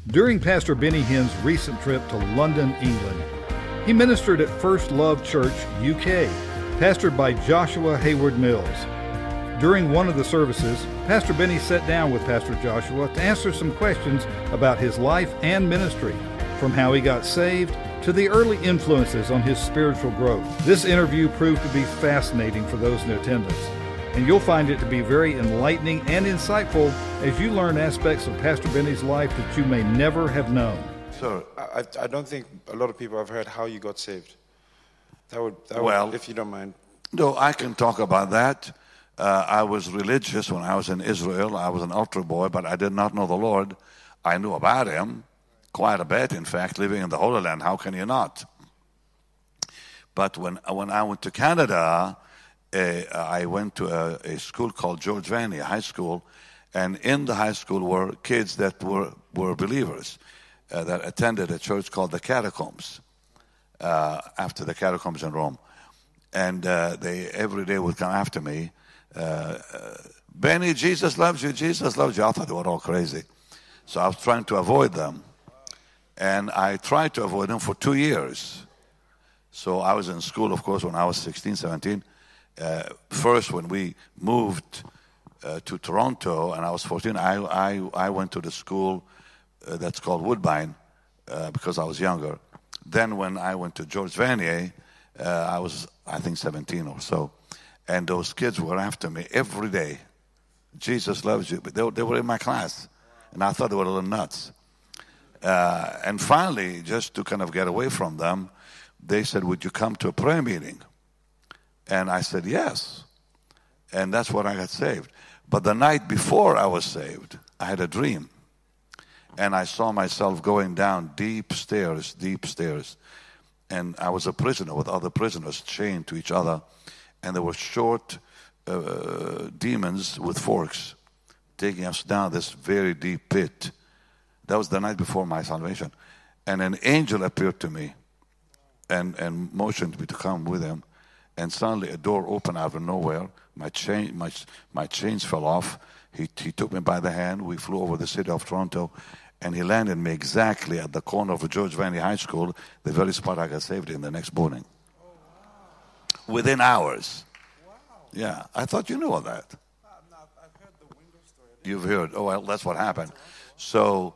During Pastor Benny Hinn's recent trip to London, England, he ministered at First Love Church, UK, pastored by Joshua Hayward Mills. During one of the services, Pastor Benny sat down with Pastor Joshua to answer some questions about his life and ministry, from how he got saved to the early influences on his spiritual growth. This interview proved to be fascinating for those in attendance, and you'll find it to be very enlightening and insightful as you learn aspects of Pastor Benny's life that you may never have known. So, I don't think a lot of people have heard how you got saved. That would, if you don't mind. No, I can talk about that. I was religious when I was in Israel. I was an altar boy, but I did not know the Lord. I knew about Him quite a bit, in fact, living in the Holy Land. How can you not? But when I went to Canada, I went to a school called George Vanier High School, and in the high school were kids that were believers that attended a church called the Catacombs, after the Catacombs in Rome. And they every day would come after me, Benny, Jesus loves you, Jesus loves you. I thought they were all crazy. So I was trying to avoid them. And I tried to avoid them for 2 years. So I was in school, of course, when I was 16, 17. First, when we moved to Toronto, and I was 14, I went to the school that's called Woodbine because I was younger. Then when I went to George Vanier, I was, I think, 17 or so. And those kids were after me every day. Jesus loves you. But they were in my class. And I thought they were a little nuts. And finally, just to kind of get away from them, they said, would you come to a prayer meeting? And I said, yes. And that's when I got saved. But the night before I was saved, I had a dream. And I saw myself going down deep stairs. And I was a prisoner with other prisoners chained to each other. And there were short demons with forks taking us down this very deep pit. That was the night before my salvation. And an angel appeared to me and motioned me to come with him. And suddenly a door opened out of nowhere. My chains fell off. He took me by the hand. We flew over the city of Toronto. And he landed me exactly at the corner of George Vanier High School, the very spot I got saved in the next morning. Oh, wow. Within hours. Wow. Yeah, I thought you knew all that. I've heard the window story. You've heard. Oh, well, that's what happened. So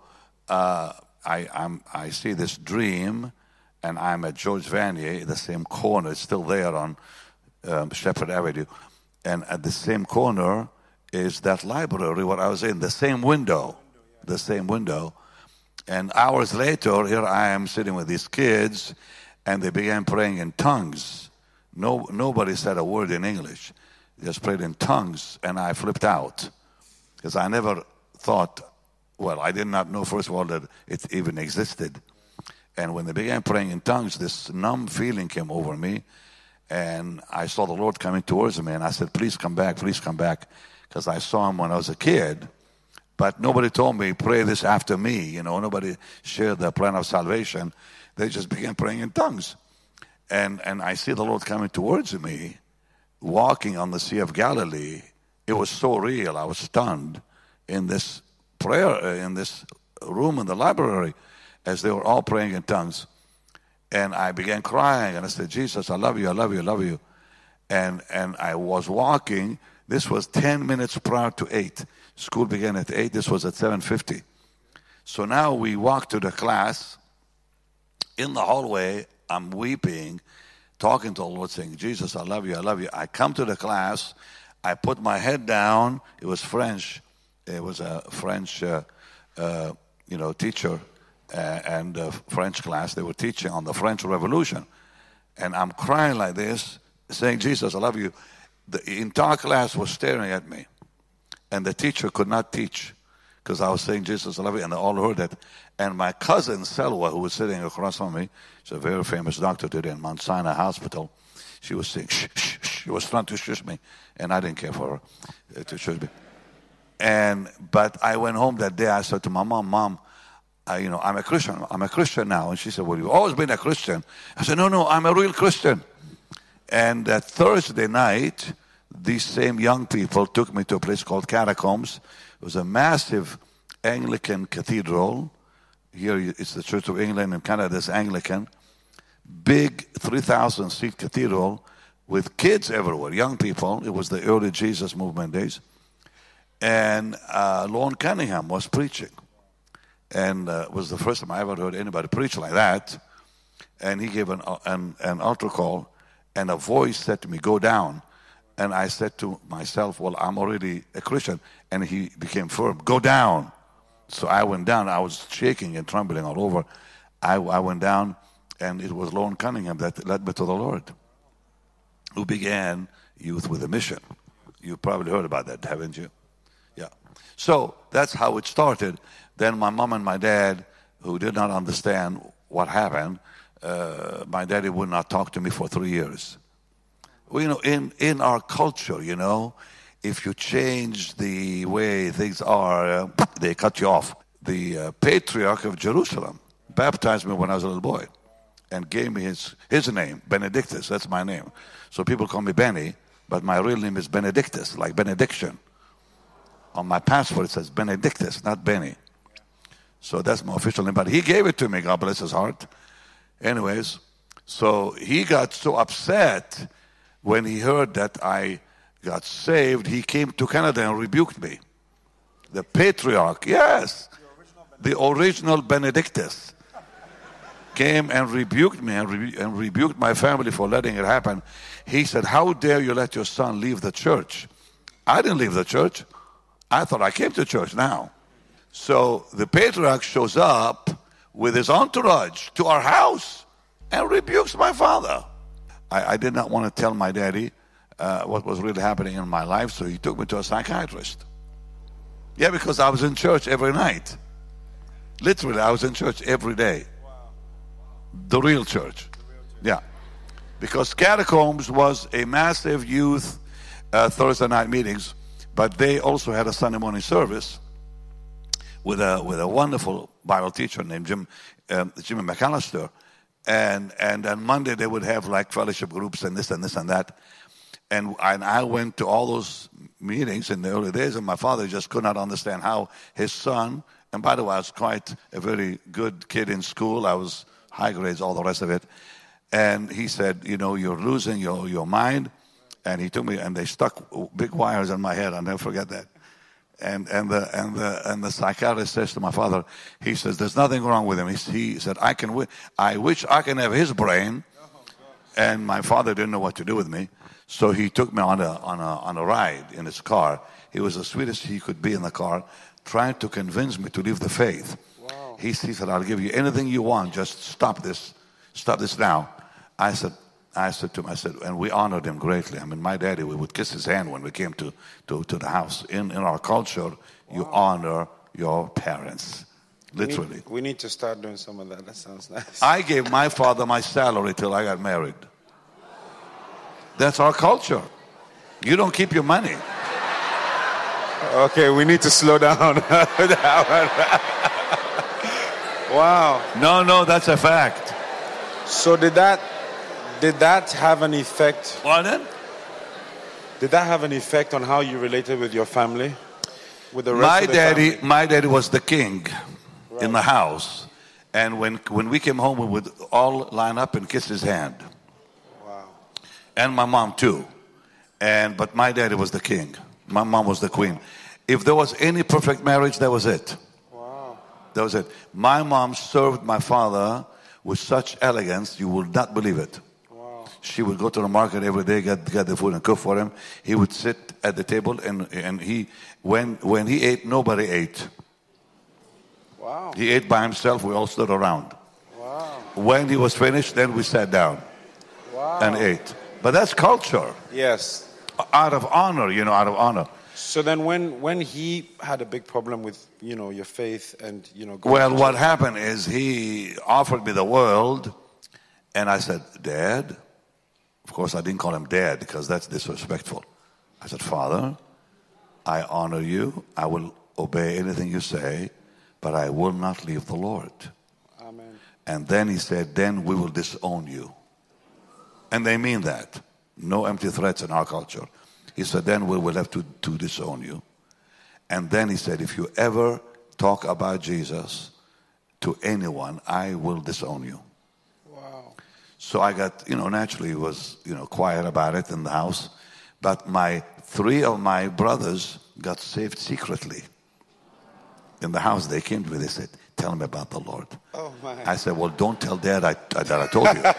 I see this dream, and I'm at George Vanier, the same corner. It's still there on Shepherd Avenue. And at the same corner is that library where I was in, the same window. The same window. And hours later, here I am sitting with these kids, and they began praying in tongues. Nobody said a word in English. They just prayed in tongues, and I flipped out. Because I never thought, well, I did not know, first of all, that it even existed. And when they began praying in tongues, this numb feeling came over me, and I saw the Lord coming towards me, and I said, please come back, because I saw him when I was a kid. But nobody told me, pray this after me. You know, nobody shared the plan of salvation. They just began praying in tongues. And I see the Lord coming towards me, walking on the Sea of Galilee. It was so real. I was stunned in this prayer, in this room in the library, as they were all praying in tongues. And I began crying, and I said, Jesus, I love you, I love you, I love you. And I was walking. This was 10 minutes prior to 8. School began at 8. This was at 7:50. So now we walk to the class. In the hallway, I'm weeping, talking to the Lord, saying, Jesus, I love you, I love you. I come to the class. I put my head down. It was French. It was a French, teacher and French class. They were teaching on the French Revolution. And I'm crying like this, saying, Jesus, I love you. The entire class was staring at me. And the teacher could not teach because I was saying, Jesus, I love you. And they all heard it. And my cousin, Selwa, who was sitting across from me, she's a very famous doctor today in Mount Sinai Hospital. She was saying, shh, shh, shh. She was trying to shush me. And I didn't care for her to shush me. But I went home that day. I said to my mom, I'm a Christian. I'm a Christian now. And she said, well, you've always been a Christian. I said, no, I'm a real Christian. And that Thursday night, these same young people took me to a place called Catacombs. It was a massive Anglican cathedral Here it's the Church of England, in Canada it's Anglican. Big 3,000-seat cathedral with kids everywhere, young people. It was the early Jesus movement days. And Lorne Cunningham was preaching. And it was the first time I ever heard anybody preach like that. And he gave an altar call, and a voice said to me, "Go down." And I said to myself, well, I'm already a Christian. And he became firm, "Go down." So I went down. I was shaking and trembling all over. I went down, and it was Lorne Cunningham that led me to the Lord, who began Youth with a Mission. You probably heard about that, haven't you? Yeah. So that's how it started. Then my mom and my dad, who did not understand what happened, my daddy would not talk to me for 3 years. Well, you know, in our culture, you know, if you change the way things are, they cut you off. The Patriarch of Jerusalem baptized me when I was a little boy and gave me his name, Benedictus. That's my name. So people call me Benny, but my real name is Benedictus, like benediction. On my passport it says Benedictus, not Benny. So that's my official name. But he gave it to me, God bless his heart. Anyways, so he got so upset when he heard that I got saved. He came to Canada and rebuked me. The Patriarch, yes, the original Benedictus came and rebuked me and rebuked my family for letting it happen. He said, "How dare you let your son leave the church?" I didn't leave the church. I thought I came to church now. So the Patriarch shows up with his entourage to our house and rebukes my father. I did not want to tell my daddy what was really happening in my life, so he took me to a psychiatrist. Yeah, because I was in church every night. Literally, I was in church every day. The real church. Yeah. Because Catacombs was a massive youth Thursday night meetings, but they also had a Sunday morning service with a wonderful Bible teacher named Jimmy McAllister. And on Monday they would have like fellowship groups and this and this and that. And I went to all those meetings in the early days, and my father just could not understand how his son, and by the way, I was quite a very good kid in school. I was high grades, all the rest of it. And he said, you know, you're losing your mind. And he took me, and they stuck big wires in my head. I'll never forget that. And the psychiatrist says to my father, he says, "There's nothing wrong with him." He said, I wish I can have his brain. And my father didn't know what to do with me, so he took me on a ride in his car. He was the sweetest he could be in the car, trying to convince me to leave the faith. Wow. He said, "I'll give you anything you want. Just stop this now." I said to him, and we honored him greatly. I mean, my daddy, we would kiss his hand when we came to the house. In our culture, you honor your parents, literally. We need to start doing some of that. That sounds nice. I gave my father my salary till I got married. That's our culture. You don't keep your money. Okay, we need to slow down. Wow. No, that's a fact. So did that have an effect? What then? Did that have an effect on how you related with your family? With the rest of the family? My daddy was the king in the house. And when we came home, we would all line up and kiss his hand. Wow. And my mom too. But my daddy was the king. My mom was the queen. If there was any perfect marriage, that was it. Wow. That was it. My mom served my father with such elegance, you would not believe it. Wow. She would go to the market every day, get the food and cook for him. He would sit at the table, and when he ate, nobody ate. Wow. He ate by himself. We all stood around. Wow. When he was finished, then we sat down and ate. But that's culture. Yes. Out of honor, out of honor. So then when he had a big problem with, your faith and, Well, what happened is he offered me the world, and I said, "Dad," of course I didn't call him Dad because that's disrespectful. I said, "Father, I honor you. I will obey anything you say, but I will not leave the Lord." Amen. And then he said, "Then we will disown you." And they mean that. No empty threats in our culture. He said, "Then we will have to disown you." And then he said, "If you ever talk about Jesus to anyone, I will disown you. Wow. So I got, naturally was, quiet about it in the house. But 3 of my brothers got saved secretly. In the house, they came to me, they said, tell me about the Lord. Oh, my. I said, well, don't tell Dad that I told you.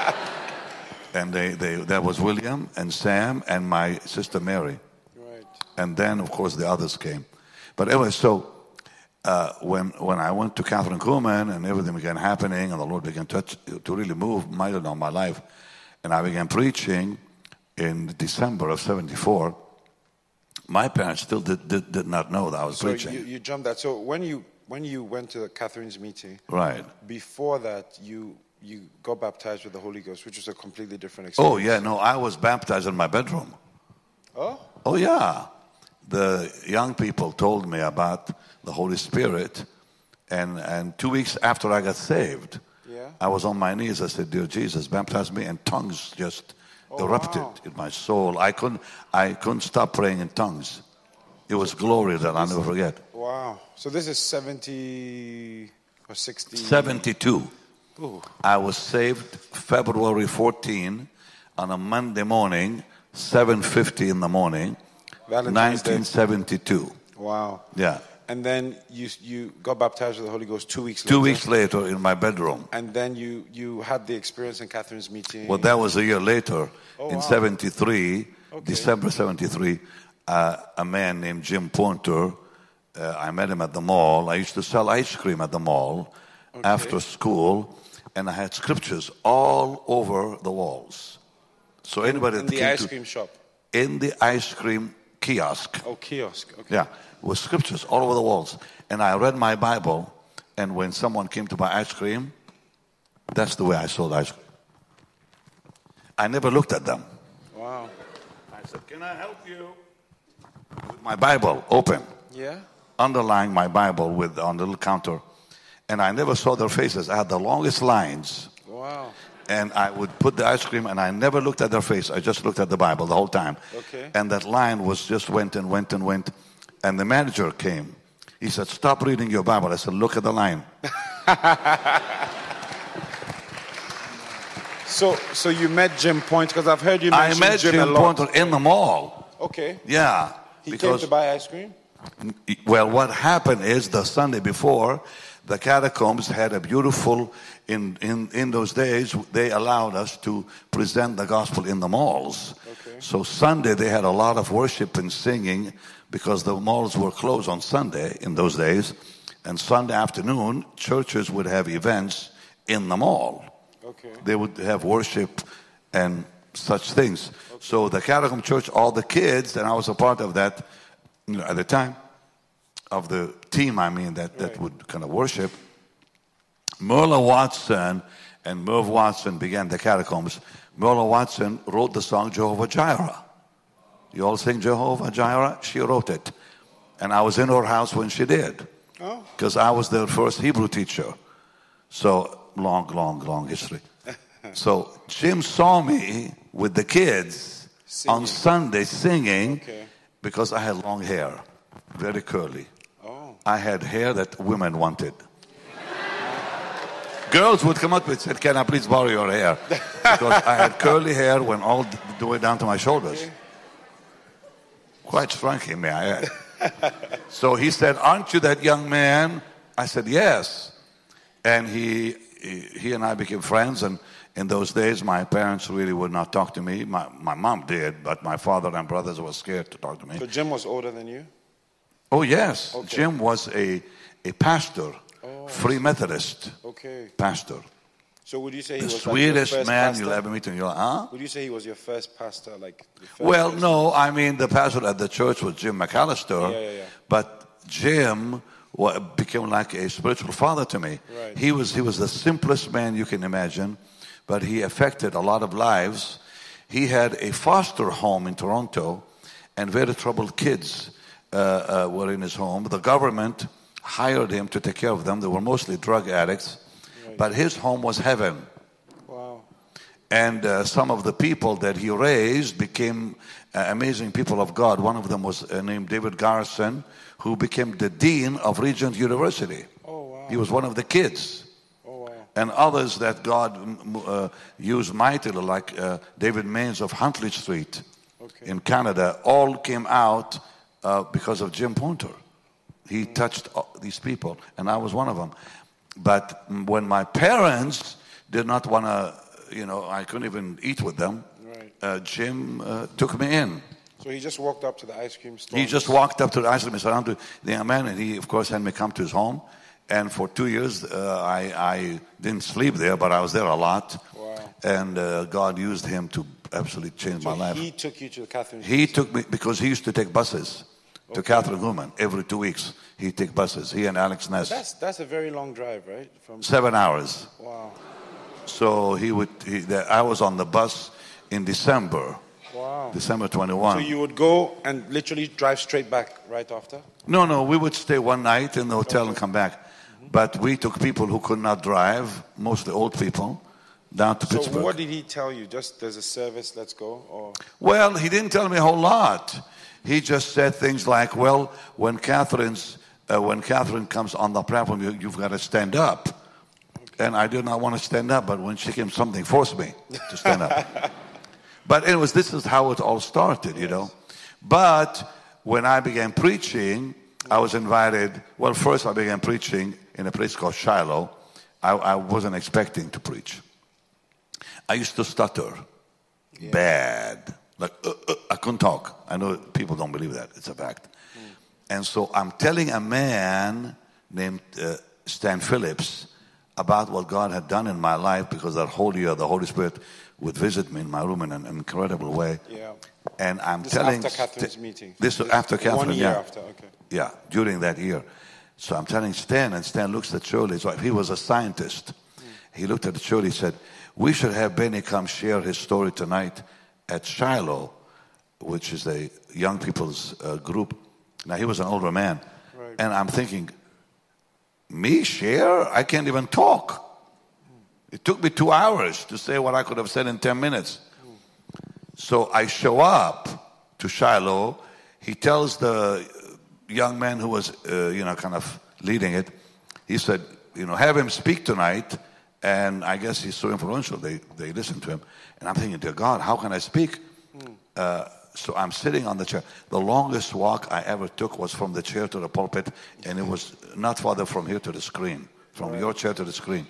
And that was William and Sam and my sister Mary. Right. And then, of course, the others came. But anyway, so when I went to Catherine Kuhlman and everything began happening and the Lord began to really move mightily on my life, and I began preaching in December of 74, my parents still did not know that I was preaching. So you jumped that. So when you went to Catherine's meeting, right? Before that, you got baptized with the Holy Ghost, which was a completely different experience. Oh yeah, no, I was baptized in my bedroom. Oh? Oh yeah. The young people told me about the Holy Spirit, and 2 weeks after I got saved, I was on my knees. I said, "Dear Jesus, baptize me," and tongues just erupted in my soul. I couldn't stop praying in tongues. It was glory that I'll never forget. Wow. So this is 70 or 60? 72. Ooh. I was saved February 14 on a Monday morning, 7:50 in the morning, Valentine's 1972. Day. Wow. Yeah. And then you got baptized with the Holy Ghost 2 weeks later. 2 weeks later in my bedroom. And then you had the experience in Catherine's meeting. Well, that was a year later. In 73, December 73, a man named Jim Pointer, I met him at the mall. I used to sell ice cream at the mall after school, and I had scriptures all over the walls. So anybody in the ice cream shop? In the ice cream kiosk. Oh, kiosk. Okay. Yeah, with scriptures all over the walls. And I read my Bible, and when someone came to buy ice cream, that's the way I sold ice cream. I never looked at them. Wow. I said, "Can I help you?" With my Bible open. Yeah. Underlying my Bible on the little counter. And I never saw their faces. I had the longest lines. Wow. And I would put the ice cream, and I never looked at their face. I just looked at the Bible the whole time. Okay. And that line was just went and went and went. And the manager came. He said, "Stop reading your Bible." I said, "Look at the line." So you met Jim Pointer, because I've heard you mention I met Jim Pointer in the mall. Okay. Yeah. He came to buy ice cream? Well, what happened is the Sunday before, the catacombs had a beautiful, in those days, they allowed us to present the gospel in the malls. Okay. So Sunday, they had a lot of worship and singing because the malls were closed on Sunday in those days. And Sunday afternoon, churches would have events in the mall. Okay. They would have worship and such things. Okay. So the Catacomb Church, all the kids, and I was a part of that, at the time, of the team, that would kind of worship. Merle Watson and Merv Watson began the Catacombs. Merle Watson wrote the song Jehovah Jireh. You all sing Jehovah Jireh? She wrote it. And I was in her house when she did. Because I was their first Hebrew teacher. So, long history. So, Jim saw me with the kids on Sunday singing because I had long hair, very curly. I had hair that women wanted. Girls would come up and say, "Can I please borrow your hair?" Because I had curly hair went all the way down to my shoulders. Quite striking, may I add. So he said, "Aren't you that young man?" I said, "Yes." And he and I became friends. And in those days, my parents really would not talk to me. My mom did, but my father and brothers were scared to talk to me. So Jim was older than you? Oh, yes. Okay. Jim was a pastor, Free Methodist pastor. So would you say he was the sweetest like man pastor? you'll ever meet in your life? Huh? Would you say he was your first pastor? Well, no. The pastor at the church was Jim McAllister. Yeah. But Jim became like a spiritual father to me. Right. He was the simplest man you can imagine, but he affected a lot of lives. He had a foster home in Toronto, and very troubled kids were in his home. The government hired him to take care of them. They were mostly drug addicts, but his home was heaven. Wow. And some of the people that he raised became amazing people of God. One of them was named David Garrison, who became the dean of Regent University. Oh, wow. He was one of the kids. Oh, wow. And others that God used mightily, like David Mains of Huntley Street in Canada, all came out because of Jim Pointer. He touched these people, and I was one of them. But when my parents did not want to, I couldn't even eat with them, Jim took me in. So he just walked up to the ice cream store? He just walked up to the ice cream store, to the young man, and he, of course, had me come to his home. And for 2 years, I didn't sleep there, but I was there a lot. Wow. And God used him to absolutely change my life. He took you to the Catherine? He took me, because he used to take buses to Catherine Kuhlman every 2 weeks. He'd take buses, he and Alex Ness. That's a very long drive, right? 7 hours. Wow. So I was on the bus in December. Wow. December 21. So you would go and literally drive straight back right after? No, we would stay one night in the hotel and come back. But we took people who could not drive, mostly old people, down to Pittsburgh. So what did he tell you? Just there's a service, let's go? Or? Well, he didn't tell me a whole lot. He just said things like, well, when Catherine comes on the platform, you've got to stand up. Okay. And I did not want to stand up, but when she came, something forced me to stand up. But anyways, this is how it all started, But when I began preaching, I was invited. Well, first I began preaching in a place called Shiloh. I wasn't expecting to preach. I used to stutter bad. Like, I couldn't talk. I know people don't believe that. It's a fact. And so I'm telling a man named Stan Phillips about what God had done in my life, because that whole year the Holy Spirit would visit me in my room in an incredible way. Yeah. And I'm this telling... after Catherine's meeting. This after Catherine, 1 year after, okay. Yeah, during that year. So I'm telling Stan, and Stan looks at Shirley, his wife. He was a scientist. He looked at Shirley and said, we should have Benny come share his story tonight at Shiloh, which is a young people's group. Now, he was an older man. Right. And I'm thinking, me share? I can't even talk. It took me 2 hours to say what I could have said in 10 minutes. So I show up to Shiloh. He tells the young man who was, kind of leading it, he said, have him speak tonight. And I guess he's so influential, they listen to him. And I'm thinking, dear God, how can I speak? So I'm sitting on the chair. The longest walk I ever took was from the chair to the pulpit, and it was not farther from here to the screen, from your chair to the screen.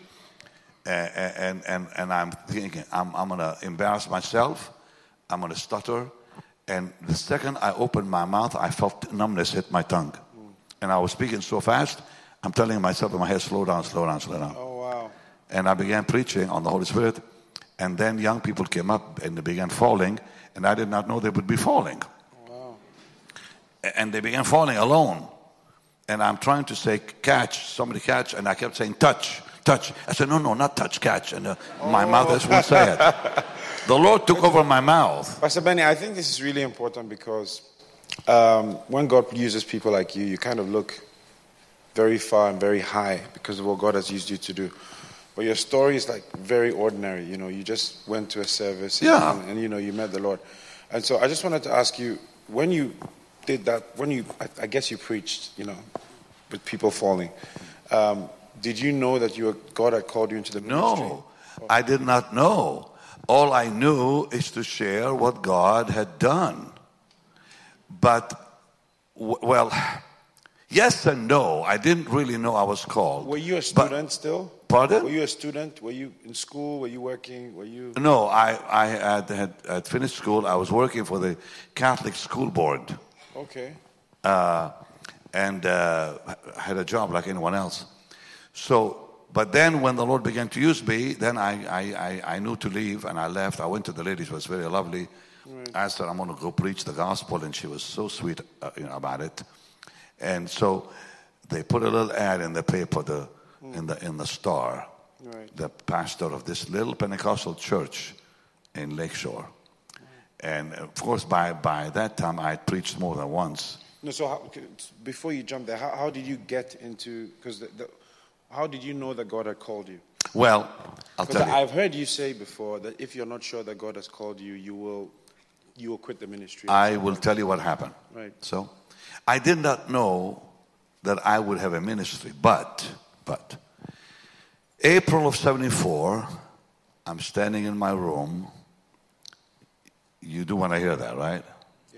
And I'm thinking, I'm going to embarrass myself. I'm going to stutter. And the second I opened my mouth, I felt numbness hit my tongue. And I was speaking so fast, I'm telling myself in my head, slow down, slow down, slow down. Oh, wow. And I began preaching on the Holy Spirit. And then young people came up and they began falling. And I did not know they would be falling. Wow. And they began falling alone. And I'm trying to say, catch, somebody catch. And I kept saying, touch, touch. I said, no, not touch, catch. And my mouth just won't say it. The Lord took over my mouth. Pastor Benny, I think this is really important because when God uses people like you kind of look very far and very high because of what God has used you to do. But your story is like very ordinary. You just went to a service and you met the Lord. And so I just wanted to ask you, when you did that, I guess you preached, with people falling. Did you know that God had called you into the ministry? No, I did not know. All I knew is to share what God had done. But, well, yes and no. I didn't really know I was called. Were you a student still? Pardon? Were you a student? Were you in school? Were you working? No, I had finished school. I was working for the Catholic School Board. Okay. And had a job like anyone else. But then when the Lord began to use me, then I knew to leave, and I left. I went to the lady. She was very lovely. Right. I asked her, I'm going to go preach the gospel, and she was so sweet about it. And so they put a little ad in the paper, in the Star, right. The pastor of this little Pentecostal church in Lakeshore. And of course, by that time, I had preached more than once. No, so before you jump there, how did you get into, because how did you know that God had called you? Well, I'll tell you. I've heard you say before that if you're not sure that God has called you, you will quit the ministry. I will tell you what happened. Right. So, I did not know that I would have a ministry, but But April of 74, I'm standing in my room. You do want to hear that, right? Yeah.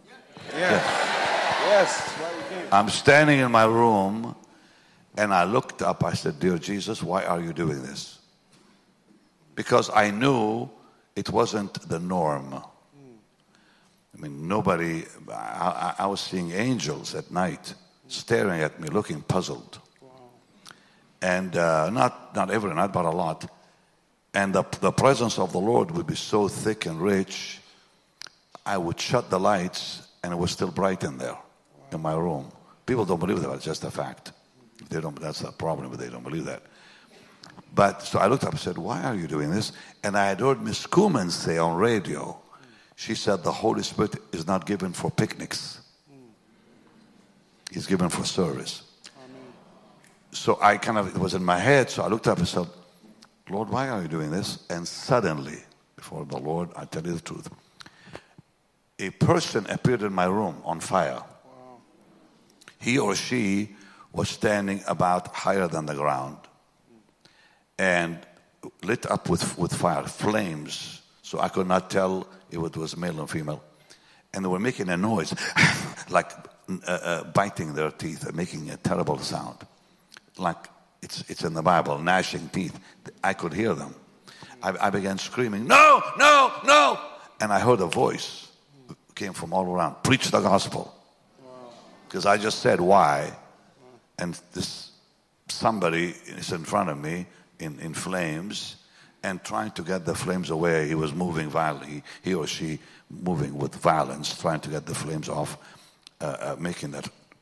Yes. I'm standing in my room, and I looked up. I said, "Dear Jesus, why are you doing this?" Because I knew it wasn't the norm. I mean, nobody, I was seeing angels at night staring at me, looking puzzled. And not every night, but a lot. And the presence of the Lord would be so thick and rich, I would shut the lights and it was still bright in there, in my room. People don't believe that, it's just a fact. That's the problem, but they don't believe that. But so I looked up and said, "Why are you doing this?" And I had heard Miss Kuhlman say on radio, she said, "The Holy Spirit is not given for picnics. He's given for service." Amen. So it was in my head, so I looked up and said, "Lord, why are you doing this?" And suddenly, before the Lord, I tell you the truth, a person appeared in my room on fire. Wow. He or she was standing about higher than the ground and lit up with fire, flames, so I could not tell if it was male or female. And they were making a noise, like biting their teeth and making a terrible sound. Like it's in the Bible, gnashing teeth. I could hear them. I began screaming, "No, no, no!" And I heard a voice came from all around, "Preach the gospel." Because I just said, "Why?" And this somebody is in front of me in flames and trying to get the flames away. He was moving violently, he or she moving with violence, trying to get the flames off, making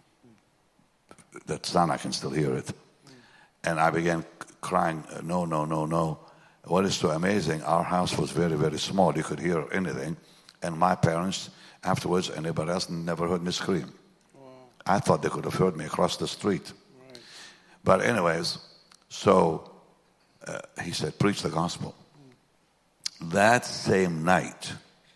that sound. I can still hear it. And I began crying, "No, no, no, no." What is so amazing, our house was very, very small. You could hear anything. And my parents, afterwards, and anybody else never heard me scream. Wow. I thought they could have heard me across the street. Right. But anyways, so he said, "Preach the gospel." That same night,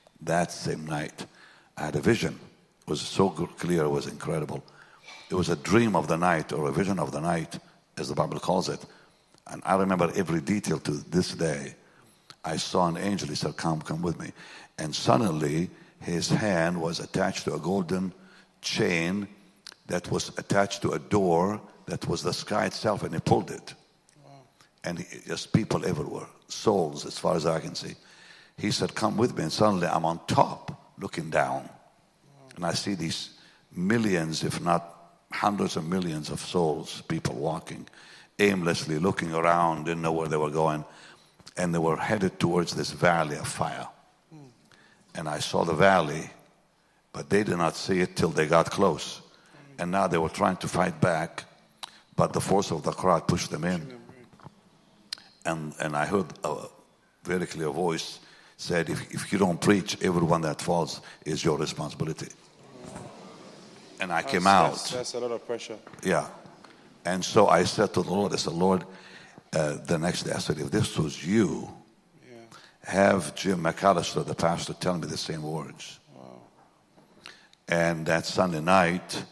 I had a vision. It was so clear, it was incredible. It was a dream of the night, or a vision of the night, as the Bible calls it. And I remember every detail to this day. I saw an angel, he said, come with me. And suddenly, his hand was attached to a golden chain that was attached to a door that was the sky itself, and he pulled it. And just people everywhere, souls as far as I can see. He said, "Come with me." And suddenly I'm on top looking down. And I see these millions, if not hundreds of millions of souls, people walking aimlessly, looking around, didn't know where they were going. And they were headed towards this valley of fire. And I saw the valley, but they did not see it till they got close. And now they were trying to fight back, but the force of the crowd pushed them in. And I heard a very clear voice said, if you don't preach, everyone that falls is your responsibility. And I came out. That's a lot of pressure. Yeah. And so I said to the Lord, I said, "Lord," the next day I said, "if this was you, have Jim McAllister, the pastor, tell me the same words." Wow. And that Sunday night,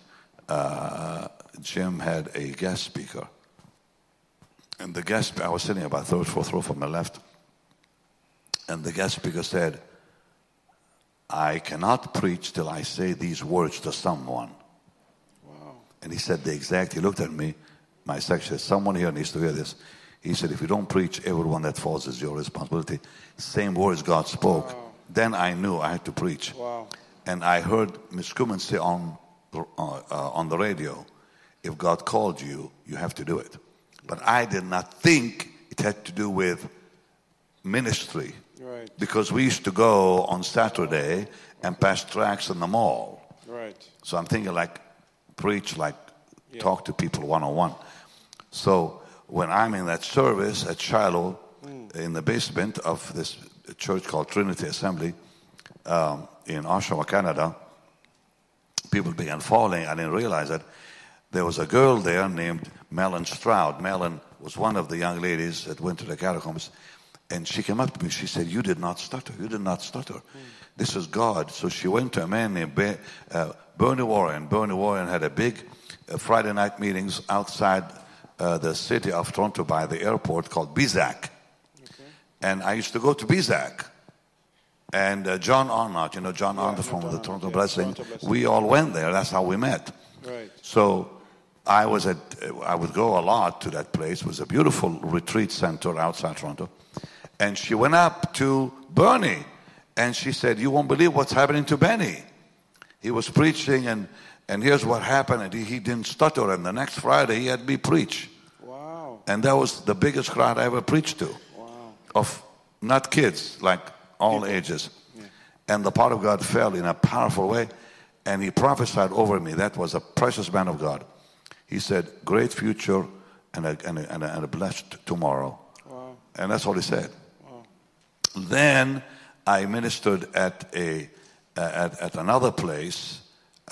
Jim had a guest speaker. And the guest, I was sitting about third, fourth row from my left. And the guest speaker said, "I cannot preach till I say these words to someone." Wow. And he said he looked at me, my section, "Someone here needs to hear this." He said, "If you don't preach, everyone that falls is your responsibility." Same words God spoke. Wow. Then I knew I had to preach. Wow. And I heard Miss Kuhlman say on the radio, "If God called you, you have to do it." But I did not think it had to do with ministry. Right. Because we used to go on Saturday and pass tracts in the mall. Right. So I'm thinking preach, talk to people one-on-one. So when I'm in that service at Shiloh, in the basement of this church called Trinity Assembly in Oshawa, Canada, people began falling. I didn't realize that there was a girl there named Mellon Stroud. Mellon was one of the young ladies that went to the catacombs. And she came up to me. She said, "You did not stutter. You did not stutter. This is God." So she went to a man named Bernie Warren. Bernie Warren had a big Friday night meetings outside the city of Toronto by the airport called Bizac. Okay. And I used to go to Bizac. And John Arnott, you know John Arnott from the Toronto Blessing, we all went there. That's how we met. Right. So I would go a lot to that place. It was a beautiful retreat center outside Toronto. And she went up to Bernie, and she said, "You won't believe what's happening to Benny. He was preaching, and here's what happened. And he didn't stutter. And the next Friday, he had me preach." Wow. And that was the biggest crowd I ever preached to. Wow. Of not kids, like all ages. Yeah. And the power of God fell in a powerful way. And he prophesied over me. That was a precious man of God. He said, "Great future and a blessed tomorrow." Wow. And that's all he said. Wow. Then I ministered at another place,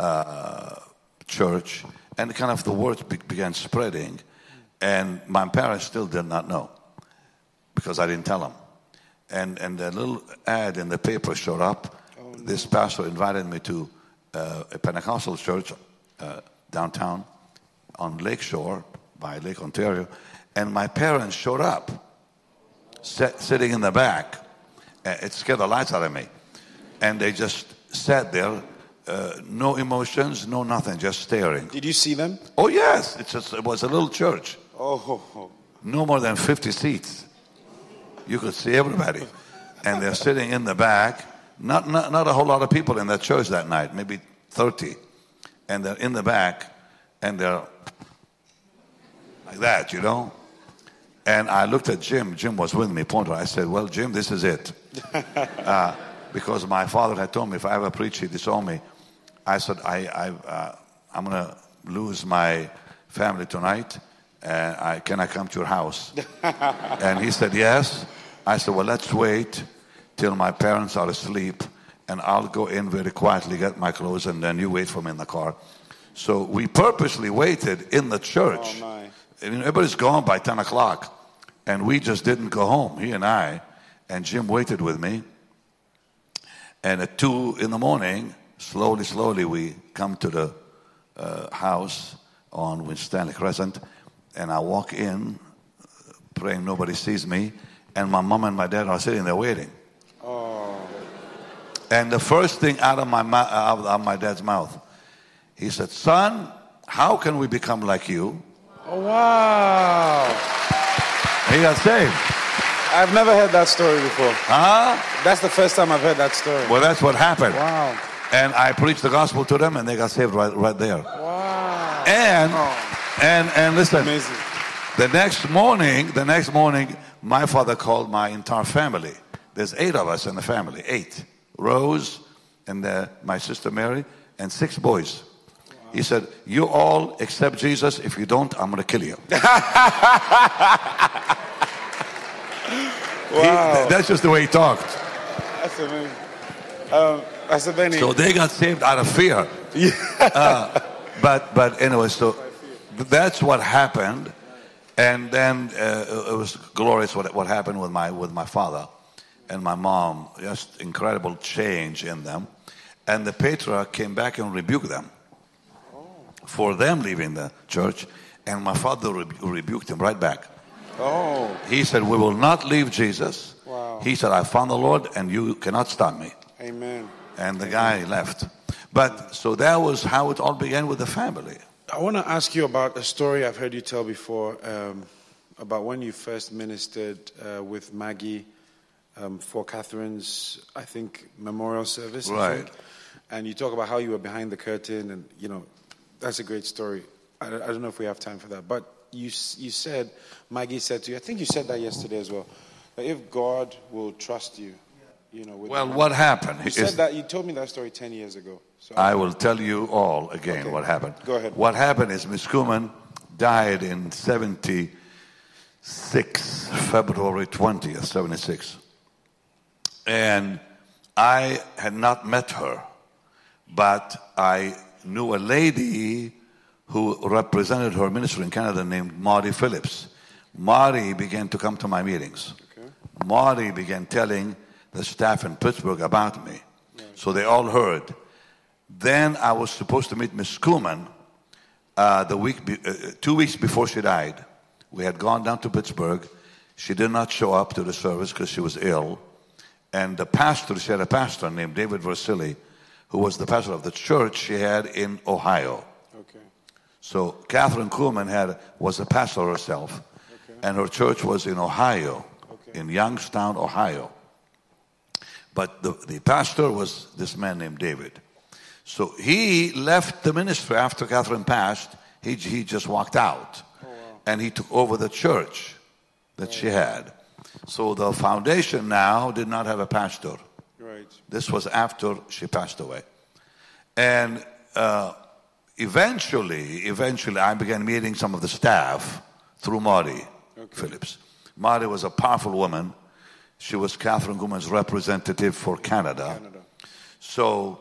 church, and kind of the word began spreading. And my parents still did not know because I didn't tell them. And a little ad in the paper showed up. Oh, no. This pastor invited me to a Pentecostal church downtown on Lakeshore by Lake Ontario, and my parents showed up, sitting in the back. It scared the lights out of me, and they just sat there, no emotions, no nothing, just staring. Did you see them? Oh yes, it was a little church. Oh. No more than 50 seats. You could see everybody, and they're sitting in the back. Not a whole lot of people in that church that night, maybe 30. And they're in the back, and they're like that, you know. And I looked at Jim. Jim was with me, pointer. I said, "Well, Jim, this is it." Because my father had told me if I ever preach, he'd disown me. I said, I'm going to lose my family tonight. Can I come to your house? And he said, "Yes." I said, "Well, let's wait till my parents are asleep, and I'll go in very quietly, get my clothes, and then you wait for me in the car." So we purposely waited in the church. Oh, my. And everybody's gone by 10 o'clock. And we just didn't go home, he and I. And Jim waited with me. And at 2 in the morning, slowly, we come to the house on Winstanley Crescent. And I walk in, praying nobody sees me. And my mom and my dad are sitting there waiting. Oh. And the first thing out of my dad's mouth, he said, "Son, how can we become like you?" Oh, wow. He got saved. I've never heard that story before. Huh? That's the first time I've heard that story. Well, that's what happened. Wow. And I preached the gospel to them, and they got saved right there. Wow. And listen. Amazing. The next morning, my father called my entire family. There's 8 of us in the family. 8. Rose, and my sister Mary, and 6 boys. Wow. He said, "You all accept Jesus. If you don't, I'm going to kill you." Wow. That's just the way he talked. That's amazing. That's amazing. So they got saved out of fear. But anyway, so that's what happened. And then it was glorious what happened with my father and my mom. Just incredible change in them. And the patriarch came back and rebuked them for them leaving the church. And my father rebuked him right back. Oh. He said, "We will not leave Jesus." Wow. He said, "I found the Lord, and you cannot stop me." Amen. And the guy left. But so that was how it all began with the family. I want to ask you about a story I've heard you tell before, about when you first ministered with Maggie for Catherine's, I think, memorial service. Right. And you talk about how you were behind the curtain, and, you know, that's a great story. I don't know if we have time for that. But you said, Maggie said to you, I think you said that yesterday as well, that if God will trust you, you know. Well, what happened? You said that, you told me that story 10 years ago. So I will tell you all again what happened. Go ahead. What happened is Miss Kuhlman died in 76, February 20th, 76. And I had not met her, but I knew a lady who represented her ministry in Canada named Marty Phillips. Marty began to come to my meetings. Okay. Marty began telling the staff in Pittsburgh about me. Right. So they all heard. Then I was supposed to meet Miss Kuhlman 2 weeks before she died. We had gone down to Pittsburgh. She did not show up to the service because she was ill. And she had a pastor named David Versili, who was the pastor of the church she had in Ohio. Okay. So Catherine Kuhlman was a pastor herself, and her church was in Ohio, in Youngstown, Ohio. But the pastor was this man named David. So he left the ministry after Catherine passed. He just walked out, and he took over the church that she had. So the foundation now did not have a pastor. Right. This was after she passed away. And eventually, I began meeting some of the staff through Marty Phillips. Marty was a powerful woman. She was Catherine Kuhlman's representative for Canada. So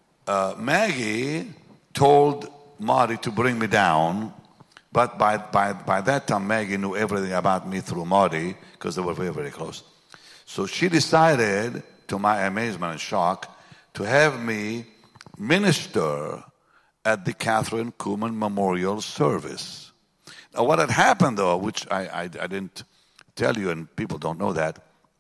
Maggie told Marty to bring me down. But by that time, Maggie knew everything about me through Marty because they were very, very close. So she decided, to my amazement and shock, to have me minister at the Catherine Kuhlman Memorial Service. Now, what had happened, though, which I didn't tell you, and people don't know that,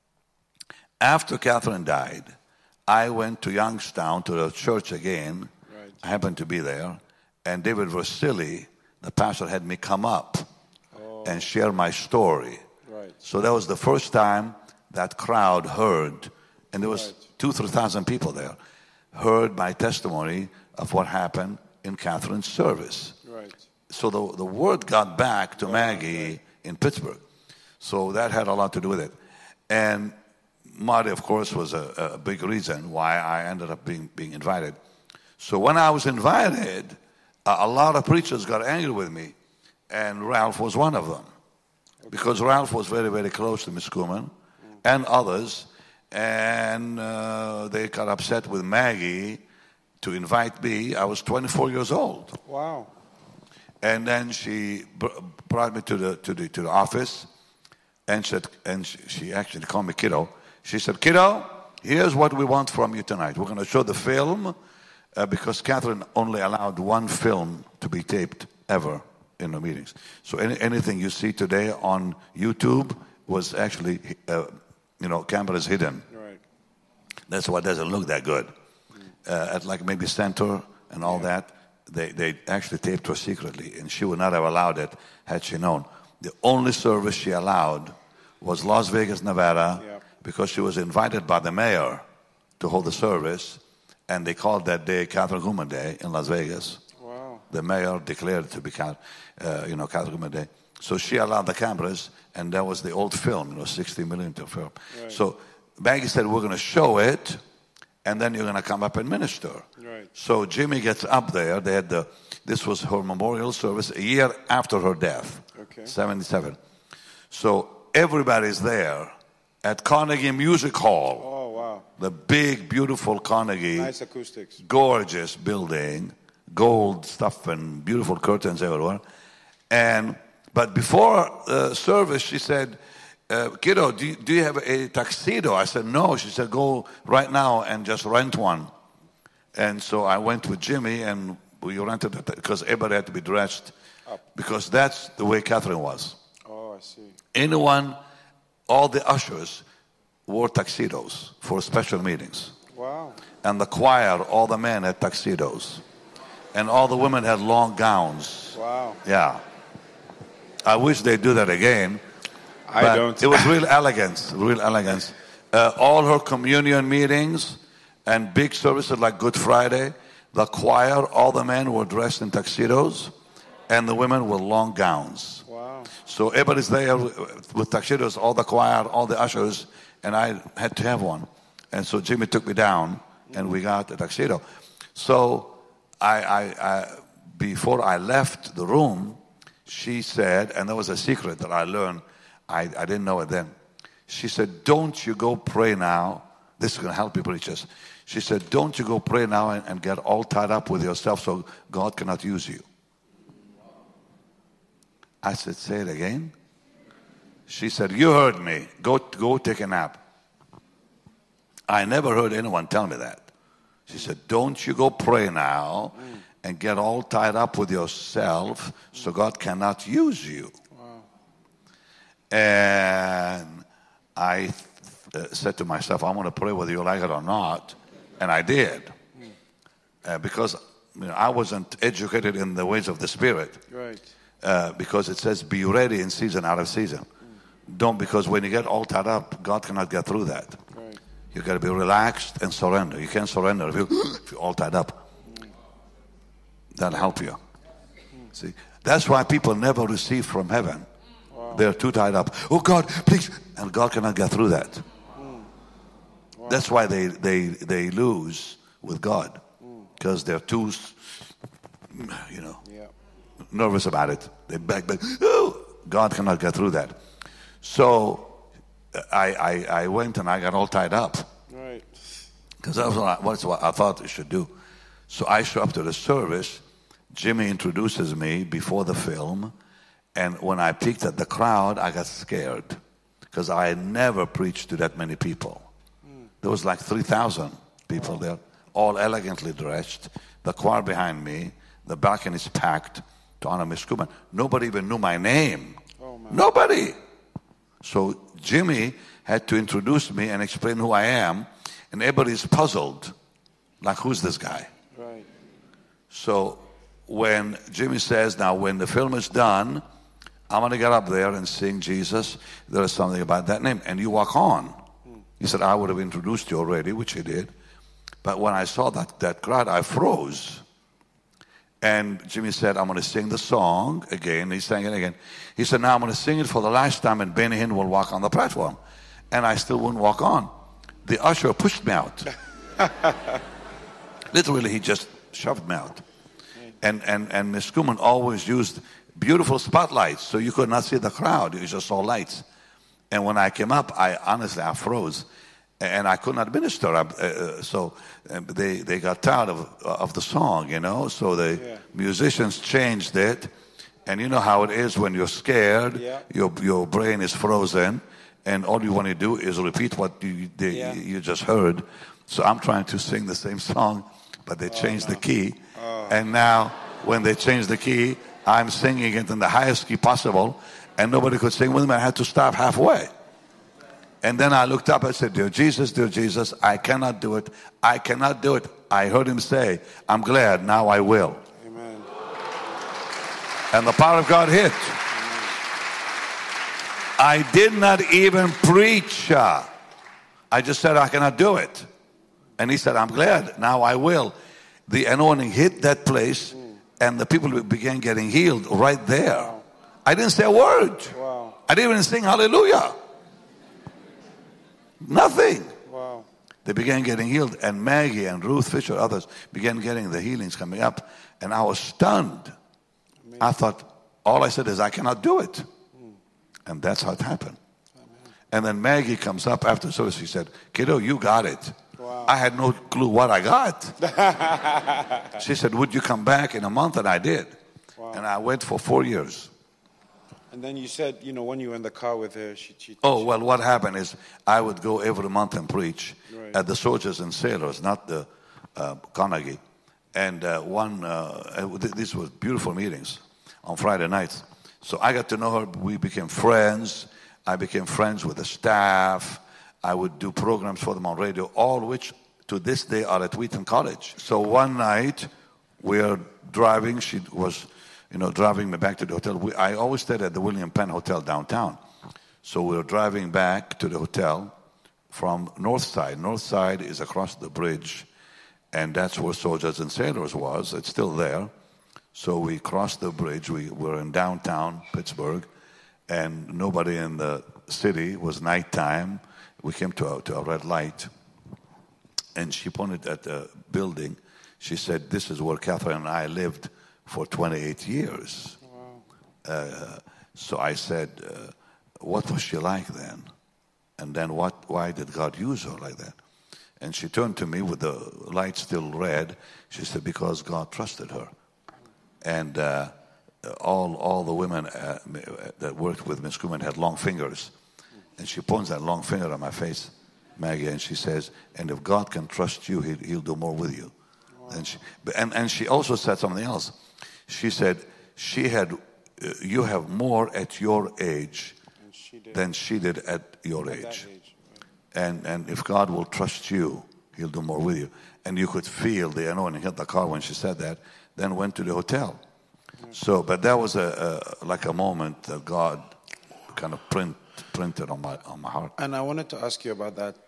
after Catherine died, I went to Youngstown to the church again. Right. I happened to be there, and David Versili, the pastor, had me come up and share my story. Right. So that was the first time that crowd heard, and there was 2,000-3,000 people there, heard my testimony of what happened in Catherine's service. Right. So the word got back to Maggie in Pittsburgh. So that had a lot to do with it. And Marty, of course, was a big reason why I ended up being invited. So when I was invited, a lot of preachers got angry with me, and Ralph was one of them. Because Ralph was very, very close to Miss Kuhlman and others, and they got upset with Maggie to invite me. I was 24 years old. Wow. And then she brought me to the office, and she actually called me Kiddo. She said, "Kiddo, here's what we want from you tonight. We're going to show the film." Because Catherine only allowed one film to be taped ever in the meetings. So anything you see today on YouTube was actually, cameras hidden. Right. That's why it doesn't look that good. At like maybe Center and all that, they actually taped her secretly, and she would not have allowed it had she known. The only service she allowed was Las Vegas, Nevada, because she was invited by the mayor to hold the service. And they called that day Catherine Kuhlman Day in Las Vegas. Wow. The mayor declared it to be Catherine Kuhlman Day. So she allowed the cameras, and that was the old film, 60 millimeter film. Right. So Maggie said, "We're going to show it, and then you're going to come up and minister." Right. So Jimmy gets up there. This was her memorial service a year after her death, 77. So everybody's there at Carnegie Music Hall. Oh, wow. The big, beautiful Carnegie. Nice acoustics. Gorgeous building, gold stuff and beautiful curtains everywhere. But before service, she said, "Kiddo, do you have a tuxedo?" I said, "No." She said, "Go right now and just rent one." And so I went with Jimmy, and we rented it because everybody had to be dressed up. Because that's the way Catherine was. Oh, I see. All the ushers wore tuxedos for special meetings. Wow. And the choir, all the men had tuxedos. And all the women had long gowns. Wow. Yeah. I wish they'd do that again. I don't. It was real elegance, all her communion meetings and big services like Good Friday, the choir, all the men were dressed in tuxedos, and the women were long gowns. Wow. So everybody's there with tuxedos, all the choir, all the ushers, and I had to have one. And so Jimmy took me down, and we got the tuxedo. So I before I left the room, she said, and that was a secret that I learned, I didn't know it then. She said, "Don't you go pray now." This is going to help you preachers. She said, "Don't you go pray now and get all tied up with yourself so God cannot use you." I said, "Say it again." She said, "You heard me. Go take a nap." I never heard anyone tell me that. She said, "Don't you go pray now and get all tied up with yourself so God cannot use you." Wow. And I said to myself, I'm going to pray whether you like it or not. And I did. Because I wasn't educated in the ways of the Spirit. Right. Because it says, be ready in season, out of season. Don't, because when you get all tied up, God cannot get through that. Right. You got to be relaxed and surrender. You can't surrender if you're all tied up. That'll help you. See, that's why people never receive from heaven. Wow. They're too tied up. Oh God, please, and God cannot get through that. Wow. That's why they lose with God, because they're too, Yeah. nervous about it. They beg. Oh, God cannot get through that. So I went and I got all tied up. Right. Because that's what I thought I should do. So I show up to the service. Jimmy introduces me before the film. And when I peeked at the crowd, I got scared. Because I had never preached to that many people. There was like 3,000 people there, all elegantly dressed. The choir behind me. The balcony is packed to honor Miss Kuban. Nobody even knew my name. Oh, man. Nobody. So Jimmy had to introduce me and explain who I am. And everybody's puzzled. Like, who's this guy? Right. So when Jimmy says, now when the film is done, I'm going to get up there and sing Jesus. There is something about that name. And you walk on. He said, I would have introduced you already, which he did. But when I saw that crowd, I froze. And Jimmy said, I'm going to sing the song again. He sang it again. He said, now I'm going to sing it for the last time, and Benny Hinn will walk on the platform. And I still wouldn't walk on. The usher pushed me out. Literally, he just shoved me out. And Miss Kuman always used beautiful spotlights, so you could not see the crowd. You just saw lights. And when I came up, I froze. And I could not minister. So they got tired of the song, So the musicians changed it. And you know how it is when you're scared. Yeah. Your brain is frozen. And all you want to do is repeat what you just heard. So I'm trying to sing the same song, but they changed the key. And now when they changed the key, I'm singing it in the highest key possible. And nobody could sing with me. I had to stop halfway. And then I looked up and said, dear Jesus, I cannot do it. I cannot do it. I heard him say, I'm glad, now I will. Amen. And the power of God hit. I did not even preach. I just said, I cannot do it. And he said, I'm glad, now I will. The anointing hit that place, and the people began getting healed right there. Wow. I didn't say a word. Wow. I didn't even sing hallelujah. Nothing. Wow. They began getting healed, and Maggie and Ruth Fisher, others, began getting the healings coming up, and I was stunned. Amazing. I thought, all I said is, I cannot do it. And that's how it happened. Amen. And then Maggie comes up after service. She said, kiddo, you got it. Wow. I had no clue what I got. She said, would you come back in a month? And I did. Wow. And I went for 4 years. And then you said, when you were in the car with her, she Oh, well, what happened is I would go every month and preach Right. at the Soldiers and Sailors, not the Carnegie. And these were beautiful meetings on Friday nights. So I got to know her. We became friends. I became friends with the staff. I would do programs for them on radio, all which to this day are at Wheaton College. So one night we are driving. She was, driving me back to the hotel. I always stayed at the William Penn Hotel downtown. So we were driving back to the hotel from North Side. North Side is across the bridge, and that's where Soldiers and Sailors was. It's still there. So we crossed the bridge. We were in downtown Pittsburgh, and nobody in the city. It was nighttime. We came to a red light, and she pointed at the building. She said, this is where Catherine and I lived for 28 years. Wow. So I said, what was she like then? And then why did God use her like that? And she turned to me with the light still red. She said, because God trusted her. And all the women that worked with Miss Kuman had long fingers. And she points that long finger at my face, Maggie, and she says, and if God can trust you, he'll do more with you. Wow. And she also said something else. She said, you have more at your age than she did at your At that age. age, right. And if God will trust you, He'll do more with you. And you could feel the anointing hit the car when she said that, then went to the hotel. So, but that was like a moment that God kind of printed on my heart. And I wanted to ask you about that.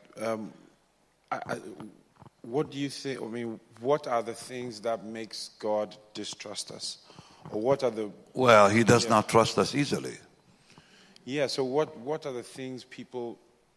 What do you think? I mean, what are the things that makes God distrust us, or what are the? Well, He does not trust us easily. Yeah. So what are the things people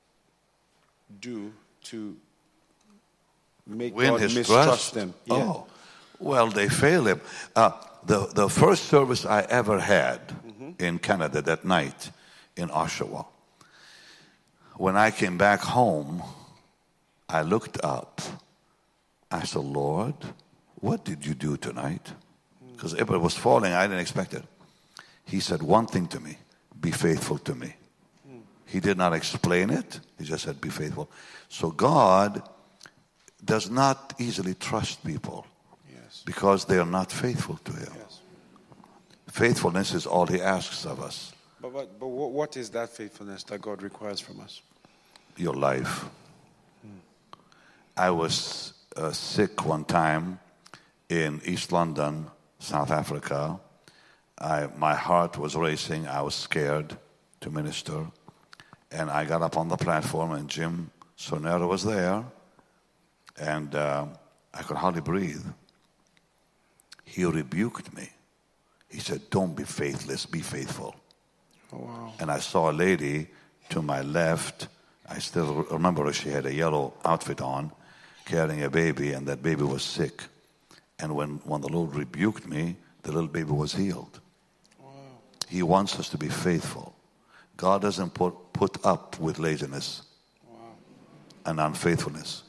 do to make Win God His mistrust trust. them? Yeah. Oh, well, they fail Him. The first service I ever had in Canada that night in Oshawa. When I came back home, I looked up. I said, Lord, what did you do tonight? Because it was falling. I didn't expect it. He said one thing to me, be faithful to me. He did not explain it. He just said, be faithful. So God does not easily trust people because they are not faithful to Him. Yes. Faithfulness is all He asks of us. But what is that faithfulness that God requires from us? Your life. I was sick one time in East London, South Africa. My heart was racing. I was scared to minister. And I got up on the platform, and Jim Sonera was there. And I could hardly breathe. He rebuked me. He said, don't be faithless, be faithful. Oh, wow. And I saw a lady to my left. I still remember her. She had a yellow outfit on, carrying a baby, and that baby was sick. And when the Lord rebuked me, the little baby was healed. Wow. He wants us to be faithful. God doesn't put up with laziness and unfaithfulness.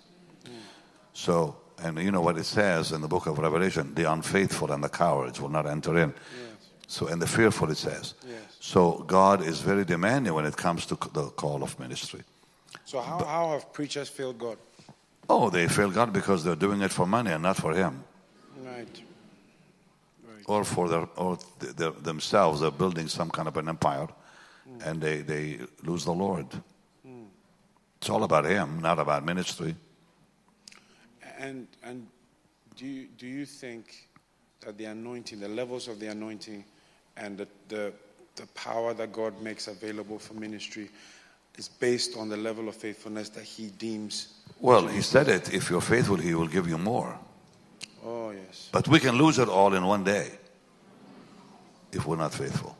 So, and you know what it says in the book of Revelation, the unfaithful and the cowards will not enter in. Yes. So, and the fearful it says. Yes. So God is very demanding when it comes to the call of ministry. So how have preachers failed God? Oh, they fail God because they're doing it for money and not for Him. Right. Or for themselves. They're building some kind of an empire and they lose the Lord. It's all about Him, not about ministry. And do you think that the anointing, the levels of the anointing, and the power that God makes available for ministry is based on the level of faithfulness that He deems? Well, He said it. If you're faithful, He will give you more. Oh, yes. But we can lose it all in one day if we're not faithful.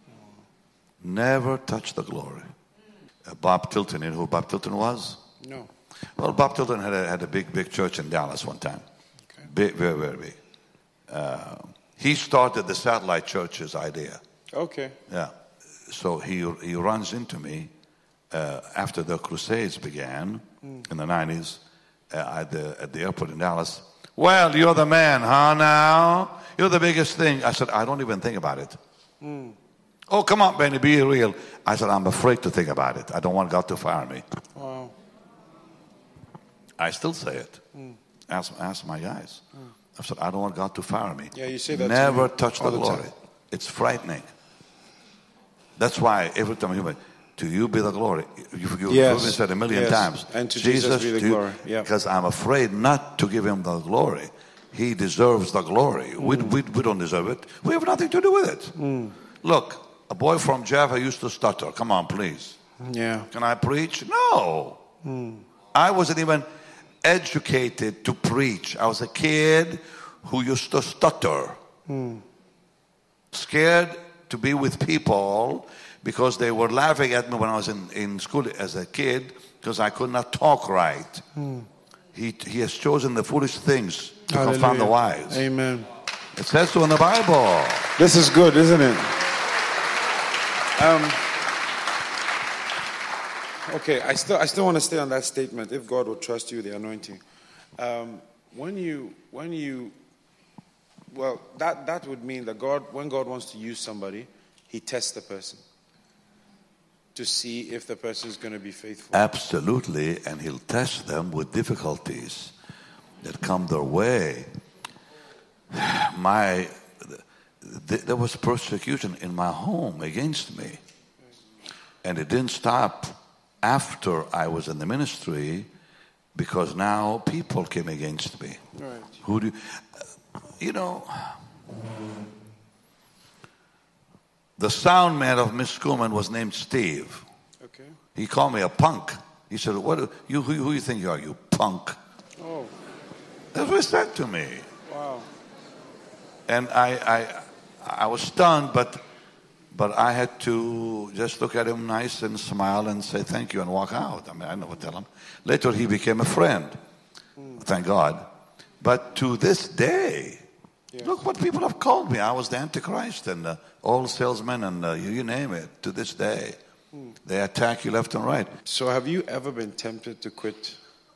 Never touch the glory. Bob Tilton, you know who Bob Tilton was? No. Well, Bob Tilton had a big church in Dallas one time. Okay. Big, very, very big. He started the satellite church's idea. Okay. Yeah. So he runs into me after the Crusades began in the 90s at the airport in Dallas. Well, you're the man, huh, now? You're the biggest thing. I said, I don't even think about it. Oh, come on, Benny, be real. I said, I'm afraid to think about it. I don't want God to fire me. Wow. I still say it. Ask my guys. I said, I don't want God to fire me. Yeah, you say that Never to me touch the all the glory. time. It's frightening. That's why every time you say, to you be the glory. You've Yes. said a million Yes. times. And to Jesus be the to you- glory. Yeah. Because I'm afraid not to give Him the glory. He deserves the glory. We don't deserve it. We have nothing to do with it. Look, a boy from Java used to stutter. Come on, please. Yeah. Can I preach? No. I wasn't even educated to preach. I was a kid who used to stutter. Scared to be with people because they were laughing at me when I was in school as a kid because I could not talk right. He has chosen the foolish things to confound the wise. Amen. It says so in the Bible. This is good, isn't it? Okay, I still want to stay on that statement. If God will trust you, the anointing. That would mean that when God wants to use somebody, He tests the person to see if the person is going to be faithful. Absolutely, and He'll test them with difficulties that come their way. There was persecution in my home against me. And it didn't stop after I was in the ministry, because now people came against me. Right. Who do you know? The sound man of Miss Kuhlman was named Steve. Okay. He called me a punk. He said, "What? Who you think you are? You punk." Oh. That's what he said to me. Wow. And I was stunned, but I had to just look at him nice and smile and say thank you and walk out. I mean, I never tell him. Later, he became a friend. Thank God. But to this day, look what people have called me. I was the Antichrist and old salesman and you name it. To this day, they attack you left and right. So have you ever been tempted to quit?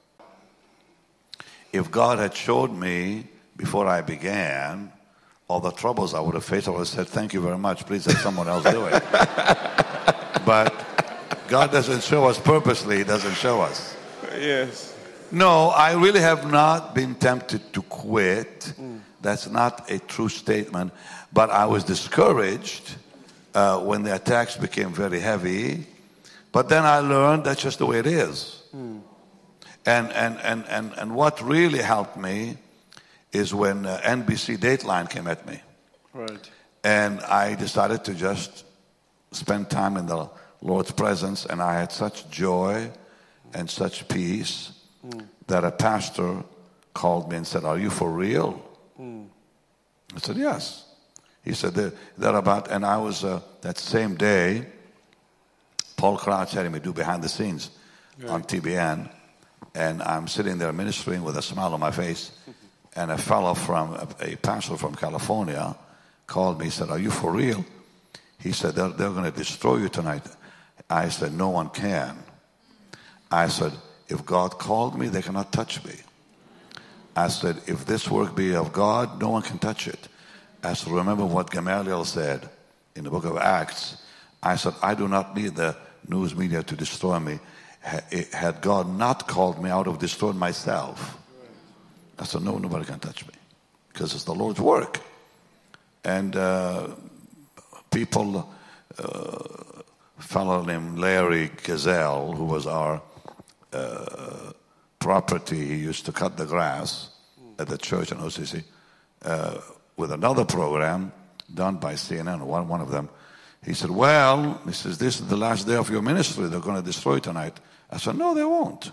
If God had showed me before I began all the troubles I would have faced, I would have said, thank you very much. Please let someone else do it. But God doesn't show us purposely. He doesn't show us. Yes. No, I really have not been tempted to quit. That's not a true statement. But I was discouraged when the attacks became very heavy. But then I learned that's just the way it is. And what really helped me is when NBC Dateline came at me. Right. And I decided to just spend time in the Lord's presence, and I had such joy and such peace that a pastor called me and said, "Are you for real?" I said, "Yes." He said, "They're about," and I was, that same day, Paul Crouch had me do behind the scenes on TBN, and I'm sitting there ministering with a smile on my face, and a fellow a pastor from California called me. He said, "Are you for real?" He said, they're going to destroy you tonight. I said, "No one can." I said, "If God called me, they cannot touch me." I said, "If this work be of God, no one can touch it." I said, "Remember what Gamaliel said in the book of Acts." I said, "I do not need the news media to destroy me. Had God not called me, I would have destroyed myself." I said, "No, nobody can touch me because it's the Lord's work." And people, a fellow named Larry Gazelle, who was our property, he used to cut the grass at the church in OCC, with another program done by CNN, one of them. He said, "Well," he says, "this is the last day of your ministry. They're going to destroy tonight." I said, "No, they won't."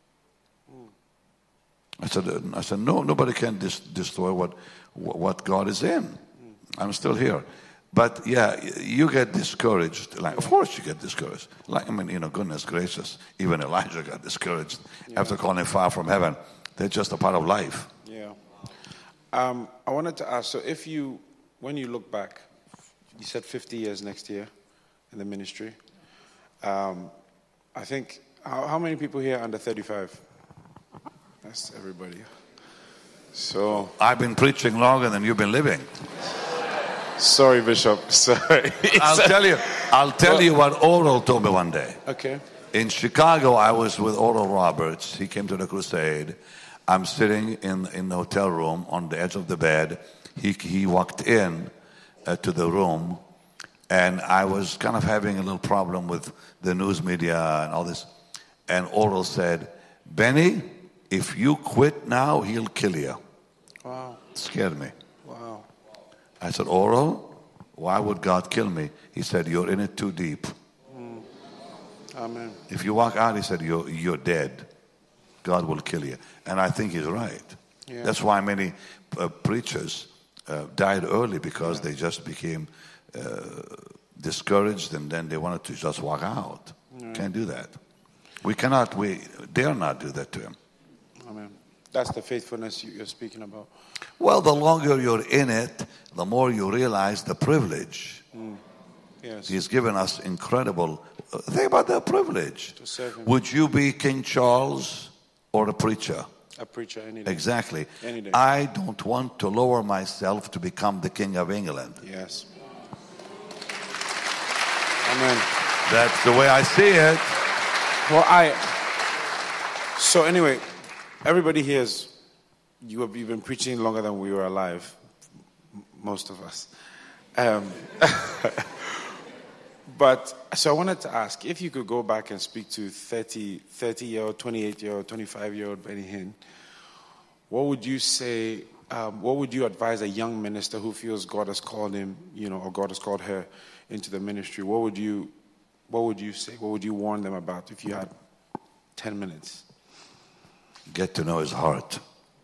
I said, "No, nobody can destroy what God is in. I'm still here." But yeah, you get discouraged. Like, of course you get discouraged. Like, I mean, goodness gracious, even Elijah got discouraged after calling fire from heaven. They're just a part of life. Yeah. I wanted to ask, so when you look back, you said 50 years next year in the ministry. I think, how many people here are under 35? That's everybody. So I've been preaching longer than you've been living. Sorry, Bishop. Sorry. I'll tell you what Oral told me one day. Okay. In Chicago, I was with Oral Roberts. He came to the crusade. I'm sitting in the hotel room on the edge of the bed. He walked in to the room, and I was kind of having a little problem with the news media and all this. And Oral said, "Benny, if you quit now, he'll kill you." Wow. It scared me. Wow. I said, "Oral, why would God kill me?" He said, "You're in it too deep." Amen. If you walk out, he said, you're dead. God will kill you. And I think he's right. Yeah. That's why many preachers died early, because they just became discouraged, and then they wanted to just walk out. Can't do that. We dare not do that to him. Amen. That's the faithfulness you're speaking about. Well, the longer you're in it, the more you realize the privilege. Yes. He's given us incredible. Think about that privilege. To serve him. Would you be King Charles or a preacher? A preacher any day. Exactly. Any day. I don't want to lower myself to become the King of England. Yes. Amen. That's the way I see it. Well, so anyway, everybody here you've been preaching longer than we were alive, most of us. But so I wanted to ask, if you could go back and speak to 30-year-old, 28-year-old, 25-year-old Benny Hinn, what would you say, what would you advise a young minister who feels God has called him, or God has called her into the ministry? What would you say? What would you warn them about if you had 10 minutes? Get to know his heart.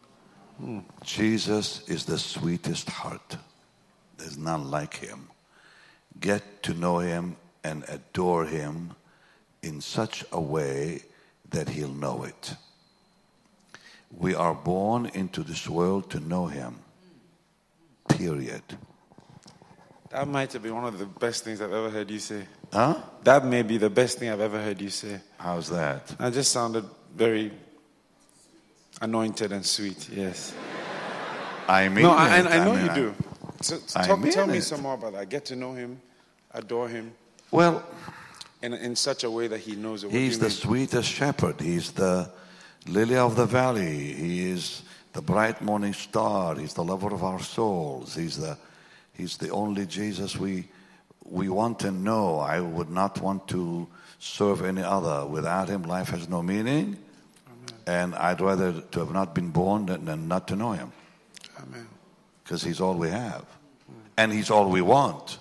Jesus is the sweetest heart. There's none like him. Get to know him and adore him in such a way that he'll know it. We are born into this world to know him. Period. That might have been one of the best things I've ever heard you say. Huh? That may be the best thing I've ever heard you say. How's that? That just sounded very anointed and sweet, yes. I mean No, it. I know you do. So tell me it. some more about that. Get to know him, adore him, Well, in such a way that he knows it. What he's do you the mean? sweetest shepherd. He's the lily of the valley. He is the bright morning star. He's the lover of our souls. He's the only Jesus we want to know. I would not want to serve any other. Without him, life has no meaning. Amen. And I'd rather to have not been born than not to know him. Amen. Because he's all we have. And he's all we want.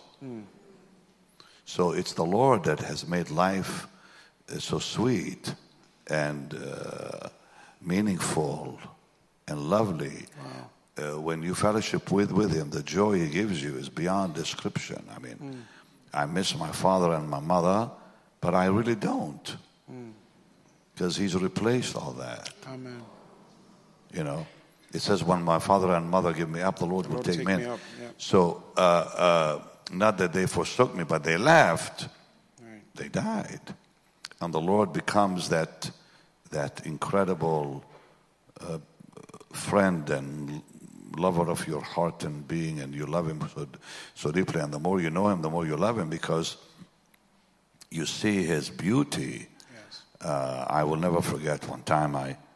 So it's the Lord that has made life so sweet and meaningful and lovely. Wow. When you fellowship with him, the joy he gives you is beyond description. I mean, I miss my father and my mother, but I really don't. Because he's replaced all that. Amen. It says, when my father and mother give me up, the Lord will take me in. up. Yeah. So, not that they forsook me, but they left. Right. They died. And the Lord becomes that incredible friend and lover of your heart and being, and you love him so deeply. And the more you know him, the more you love him, because you see his beauty. Yes. I will never forget one time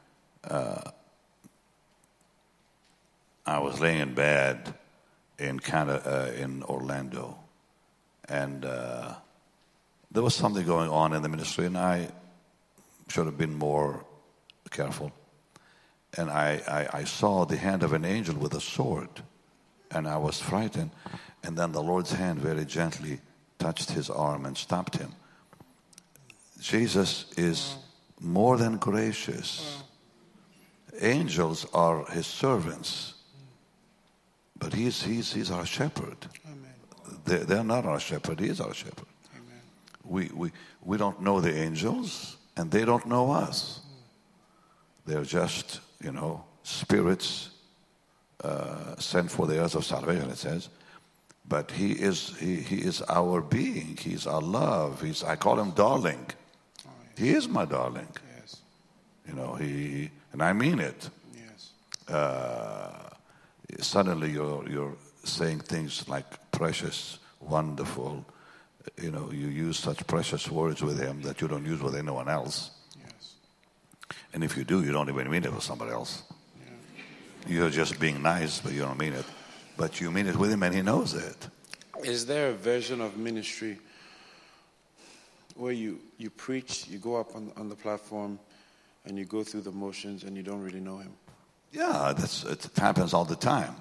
I was laying in bed in Orlando, and there was something going on in the ministry, and I should have been more careful. And I saw the hand of an angel with a sword, and I was frightened. And then the Lord's hand very gently touched his arm and stopped him. Jesus is more than gracious. Angels are his servants. But he's our shepherd. Amen. They're not our shepherd. He is our shepherd. Amen. We don't know the angels, and they don't know us. They're just, spirits sent for the earth of salvation, it says. But he is our being. He's our love. I call him darling. Oh, yes. He is my darling. Yes. And I mean it. Yes. Suddenly you're saying things like precious, wonderful. You use such precious words with him that you don't use with anyone else. Yes. And if you do, you don't even mean it with somebody else. Yeah. You're just being nice, but you don't mean it. But you mean it with him, and he knows it. Is there a version of ministry where you preach, you go up on the platform, and you go through the motions, and you don't really know him? Yeah, it happens all the time.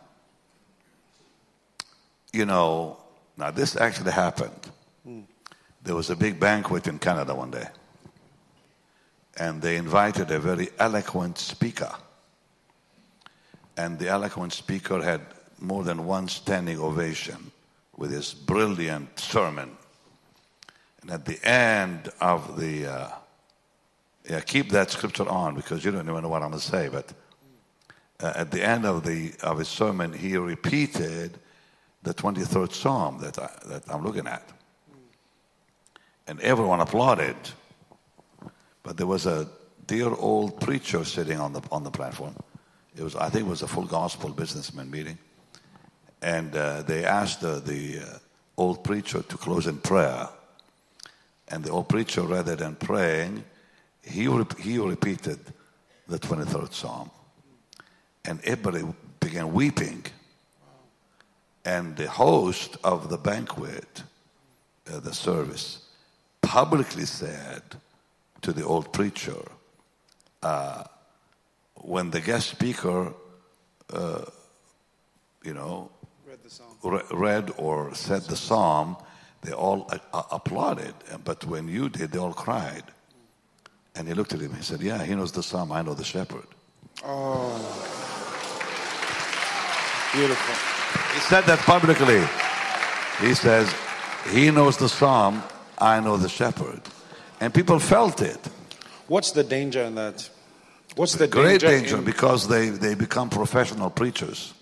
Now this actually happened. There was a big banquet in Canada one day, and they invited a very eloquent speaker. And the eloquent speaker had more than one standing ovation with his brilliant sermon. And at the end of the, keep that scripture on, because you don't even know what I'm going to say, but at the end of his sermon, he repeated the 23rd Psalm that I'm looking at. And everyone applauded. But there was a dear old preacher sitting on the platform. I think it was a full gospel businessman meeting. And they asked the old preacher to close in prayer. And the old preacher, rather than praying, he repeated the 23rd Psalm. And everybody began weeping. And the host of the banquet the service, publicly said to the old preacher, when the guest speaker, read or said the psalm, they all applauded. But when you did, they all cried. And he looked at him. He said, "Yeah, he knows the psalm. I know the shepherd." Oh, beautiful. He said that publicly. He says, "He knows the psalm. I know the shepherd." And people felt it. What's the danger in that? What's the Great danger? danger, because they become professional preachers.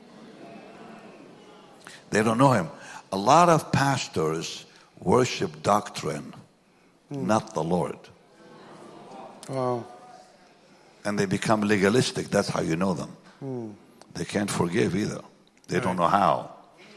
They don't know him. A lot of pastors worship doctrine, not the Lord. Wow. And they become legalistic. That's how you know them. They can't forgive either. They don't know how.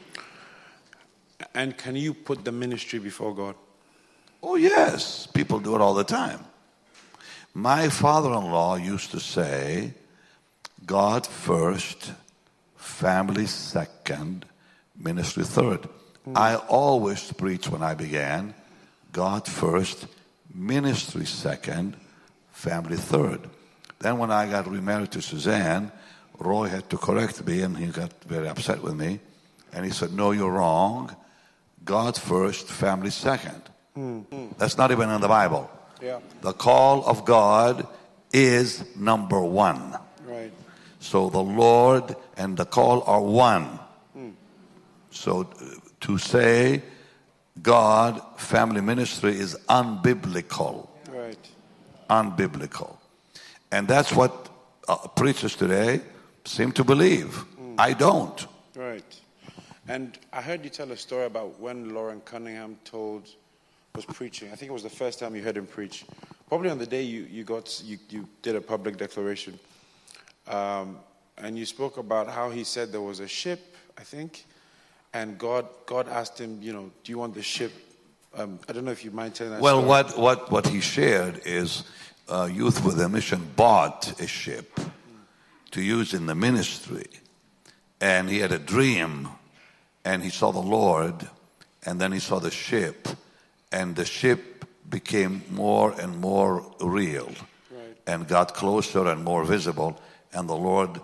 And can you put the ministry before God? Oh, yes. People do it all the time. My father-in-law used to say, God first, family second, ministry third. I always preached when I began, God first, ministry second, family third. Then when I got remarried to Suzanne, Roy had to correct me, and he got very upset with me. And he said, "No, you're wrong. God first, family second." That's not even in the Bible. Yeah. The call of God is number one. Right. So the Lord and the call are one. So to say God, family ministry is unbiblical. Right. Unbiblical. And that's what preachers today seem to believe. I don't. Right. And I heard you tell a story about when Lauren Cunningham was preaching. I think it was the first time you heard him preach. Probably on the day you did a public declaration. And you spoke about how he said there was a ship, I think, and God asked him, do you want the ship? I don't know if you mind telling that Well, story. what he shared is Youth with a Mission bought a ship to use in the ministry. And he had a dream, and he saw the Lord, and then he saw the ship, and the ship became more and more real, and got closer and more visible, and the Lord,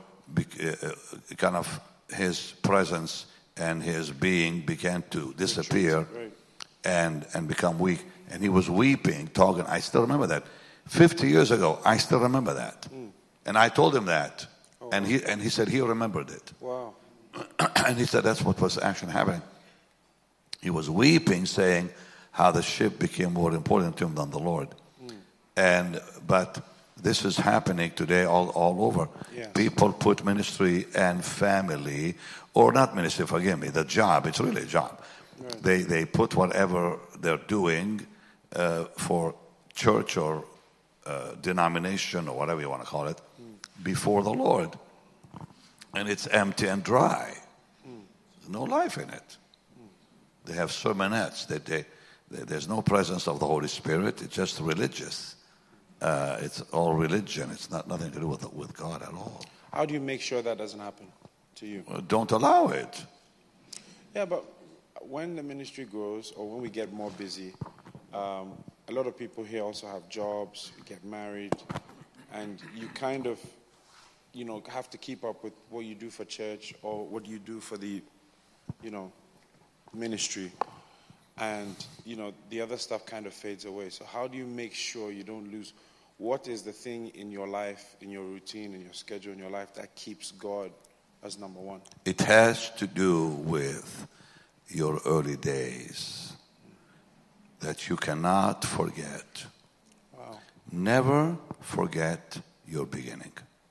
his presence and his being began to disappear and become weak. And he was weeping, talking. I still remember that. 50 years ago, I still remember that. And I told him that. And he said he remembered it. Wow. And he said that's what was actually happening. He was weeping, saying how the ship became more important to him than the Lord. But this is happening today all over. Yes. People put ministry and family, or not ministry, forgive me, the job. It's really a job. Right. They put whatever they're doing for church or denomination or whatever you want to call it before the Lord. And it's empty and dry. There's no life in it. They have sermonettes. There's no presence of the Holy Spirit. It's just religious. It's all religion. It's nothing to do with God at all. How do you make sure that doesn't happen to you? Don't allow it. Yeah, but when the ministry grows or when we get more busy, a lot of people here also have jobs, you get married, and you kind of, have to keep up with what you do for church or what you do for the, ministry. And, the other stuff kind of fades away. So how do you make sure you don't lose? What is the thing in your life, in your routine, in your schedule, in your life that keeps God as number one? It has to do with your early days that you cannot forget. Wow. Never forget your beginning.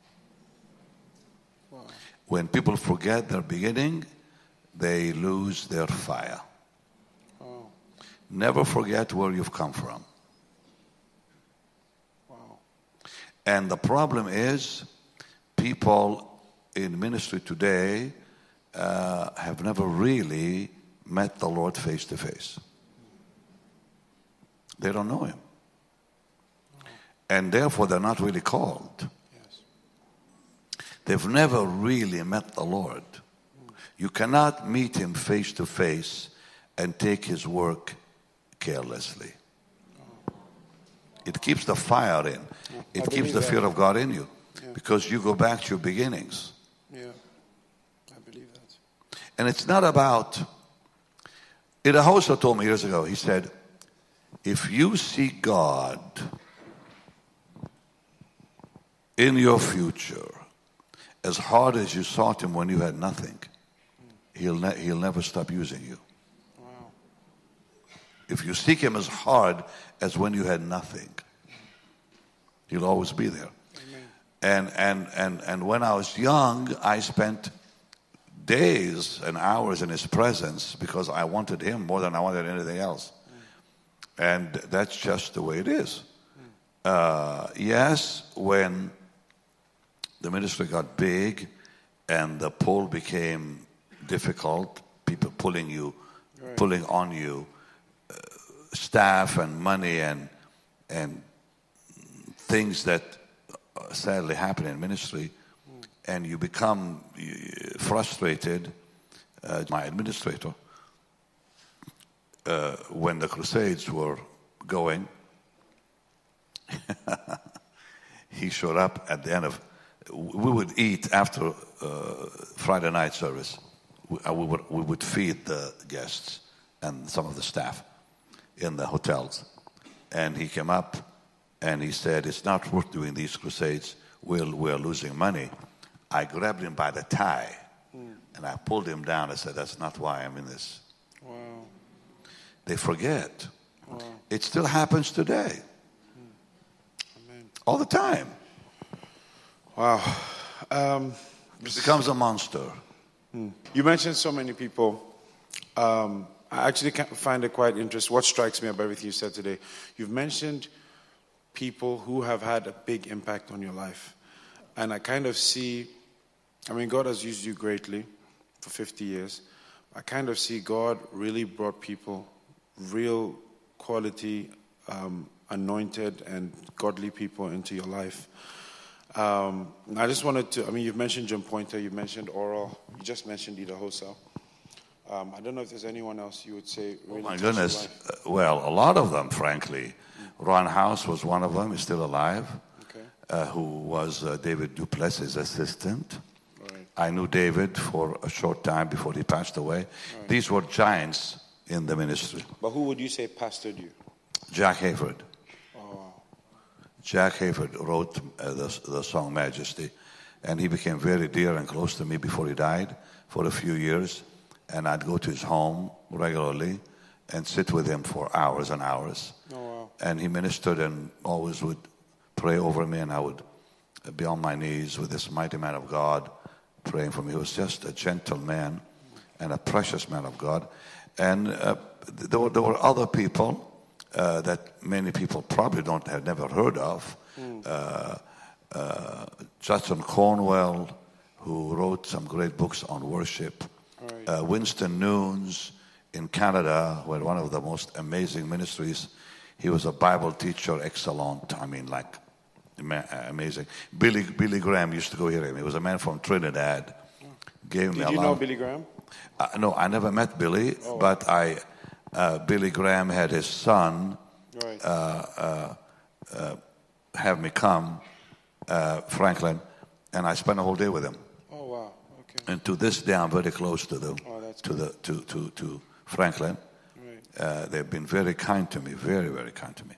Wow. When people forget their beginning, they lose their fire. Wow. Never forget where you've come from. Wow. And the problem is, people in ministry today have never really met the Lord face to face. They don't know Him. And therefore, they're not really called. Yes. They've never really met the Lord. You cannot meet Him face to face and take His work carelessly. It keeps the fire in. It keeps believe the that. fear of God in you. Yeah. Because you go back to your beginnings. Yeah, I believe that. And it's not about... Ida Hosa told me years ago, he said, if you see God in your future as hard as you sought him when you had nothing, he'll never stop using you. Wow. If you seek him as hard as when you had nothing, he'll always be there. And when I was young, I spent days and hours in his presence because I wanted him more than I wanted anything else. And that's just the way it is. Yes, when the ministry got big and the pull became difficult, people pulling on you, staff and money and things that sadly happen in ministry, and you become frustrated. My administrator, when the crusades were going, he showed up at the end of... We would eat after Friday night service. We would feed the guests and some of the staff in the hotels. And he came up and he said, it's not worth doing these crusades. We're losing money. I grabbed him by the tie and I pulled him down. I said, that's not why I'm in this. Wow. They forget. Wow. It still happens today. Amen. All the time. Wow. It becomes a monster. You mentioned so many people. I actually find it quite interesting. What strikes me about everything you said today, you've mentioned people who have had a big impact on your life. And I kind of see, God has used you greatly for 50 years. I kind of see God really brought people, real quality, anointed and godly people into your life. I just wanted to, you've mentioned Jim Pointer, you've mentioned Oral, you just mentioned Ida Hosa. I don't know if there's anyone else you would say really Oh my touched your goodness. life. Well, a lot of them, frankly. Ron House was one of them. He's still alive. Okay. Who was David Duplessis' assistant. Right. I knew David for a short time before he passed away. Right. These were giants in the ministry. But who would you say pastored you? Jack Hayford. Oh, wow. Jack Hayford wrote the song Majesty, and he became very dear and close to me before he died for a few years. And I'd go to his home regularly and sit with him for hours and hours. Oh, wow. And he ministered and always would pray over me, and I would be on my knees with this mighty man of God praying for me. He was just a gentle man and a precious man of God. And there were other people that many people probably have never heard of. Judson Cornwell, who wrote some great books on worship. Right. Winston Nunes in Canada, who had one of the most amazing ministries. He was a Bible teacher, excellent. Amazing. Billy Graham used to go hear him. He was a man from Trinidad. Gave me Did a you lot. know Billy Graham? No, I never met Billy, but Billy Graham had his son Right. have me come, Franklin, and I spent a whole day with him. Oh, wow. Okay. And to this day, I'm very close to them, Oh, that's to Franklin. Right. They've been very kind to me, very, very kind to me.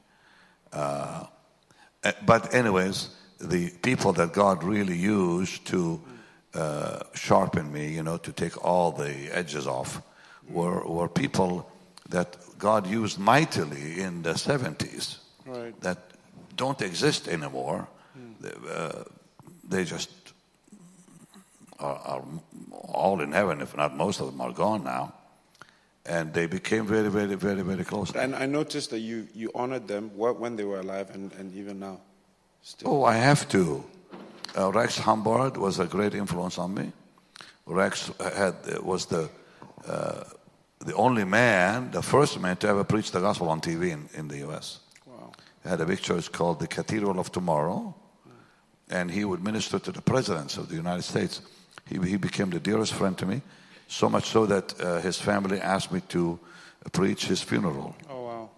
But anyways, the people that God really used to sharpen me, to take all the edges off, were people that God used mightily in the 70s. Right. That don't exist anymore. They just are all in heaven, if not most of them are gone now. And they became very, very, very, very close. And I noticed that you honored them when they were alive and even now. Still. Oh, I have to. Rex Humbard was a great influence on me. Rex was the only man, the first man to ever preach the gospel on TV in the U.S. Wow. He had a big church called the Cathedral of Tomorrow, and he would minister to the presidents of the United States. He became the dearest friend to me, so much so that his family asked me to preach his funeral. Oh, wow.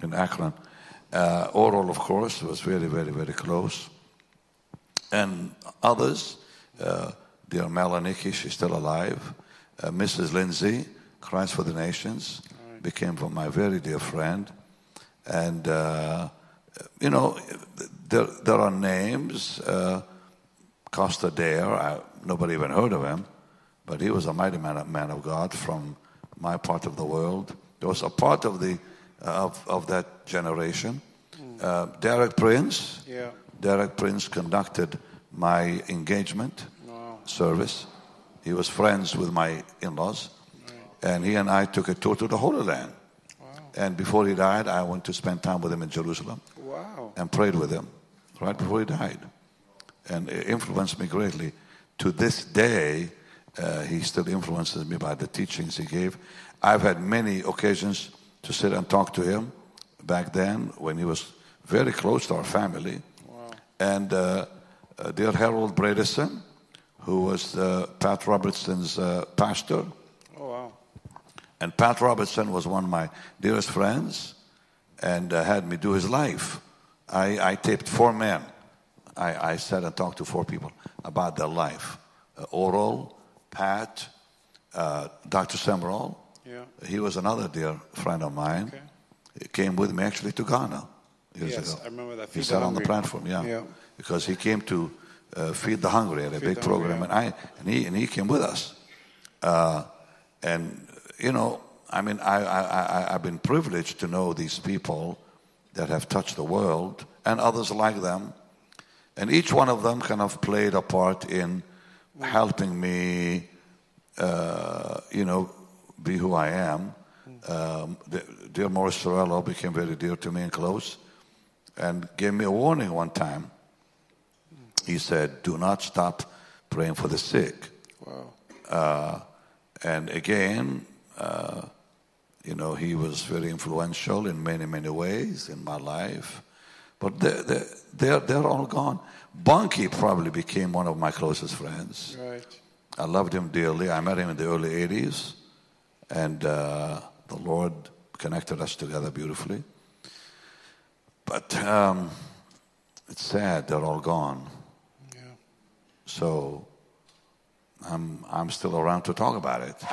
in Akron. Oral, of course, was very, very, very close. And others, dear Melanie, she's still alive. Mrs. Lindsay, Christ for the Nations, became my very dear friend. And, you know, there are names. Costa Dare, nobody even heard of him, but he was a mighty man of God from my part of the world. There was a part of the of that generation. Derek Prince. Yeah. Derek Prince conducted my engagement service. He was friends with my in-laws, and he and I took a tour to the Holy Land. Wow. And before he died, I went to spend time with him in Jerusalem. Wow. And prayed with him right before he died. And it influenced me greatly. To this day, he still influences me by the teachings he gave. I've had many occasions to sit and talk to him back then when he was very close to our family. Wow. And dear Harold Bredesen, who was Pat Robertson's pastor. Oh, wow. And Pat Robertson was one of my dearest friends and had me do his life. I taped 4 men. I sat and talked to 4 people about their life. Oral, Pat, Dr. Semerol. Yeah. He was another dear friend of mine. Okay. He came with me actually to Ghana years Yes, ago. I remember that. He Feed sat the on the Hungry. platform, Yeah. because he came to Feed the Hungry at a big the program, Hungry, and he came with us. And you know, I mean, I've been privileged to know these people that have touched the world and others like them. And each one of them kind of played a part in helping me, you know, be who I am. Dear Morris Sorello became very dear to me and close and gave me a warning one time. He said, do not stop praying for the sick. Wow. And again, you know, he was very influential in many, many ways in my life. But they're all gone. Bunky probably became one of my closest friends. Right. I loved him dearly. I met him in the early 80s. And the Lord connected us together beautifully. But it's sad they're all gone. Yeah. So I'm still around to talk about it.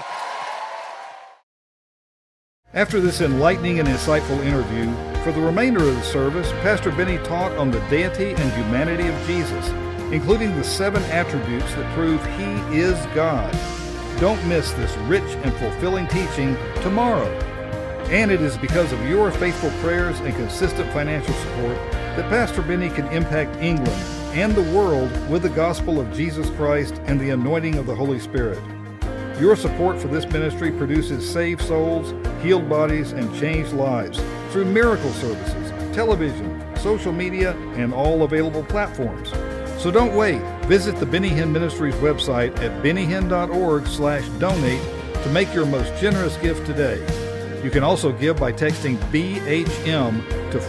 After this enlightening and insightful interview, for the remainder of the service, Pastor Benny taught on the deity and humanity of Jesus, including the 7 attributes that prove He is God. Don't miss this rich and fulfilling teaching tomorrow. And it is because of your faithful prayers and consistent financial support that Pastor Benny can impact England and the world with the gospel of Jesus Christ and the anointing of the Holy Spirit. Your support for this ministry produces saved souls, healed bodies, and changed lives through miracle services, television, social media, and all available platforms. So don't wait. Visit the Benny Hinn Ministries website at bennyhinn.org/donate to make your most generous gift today. You can also give by texting BHM to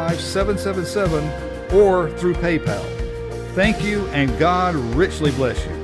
45777 or through PayPal. Thank you, and God richly bless you.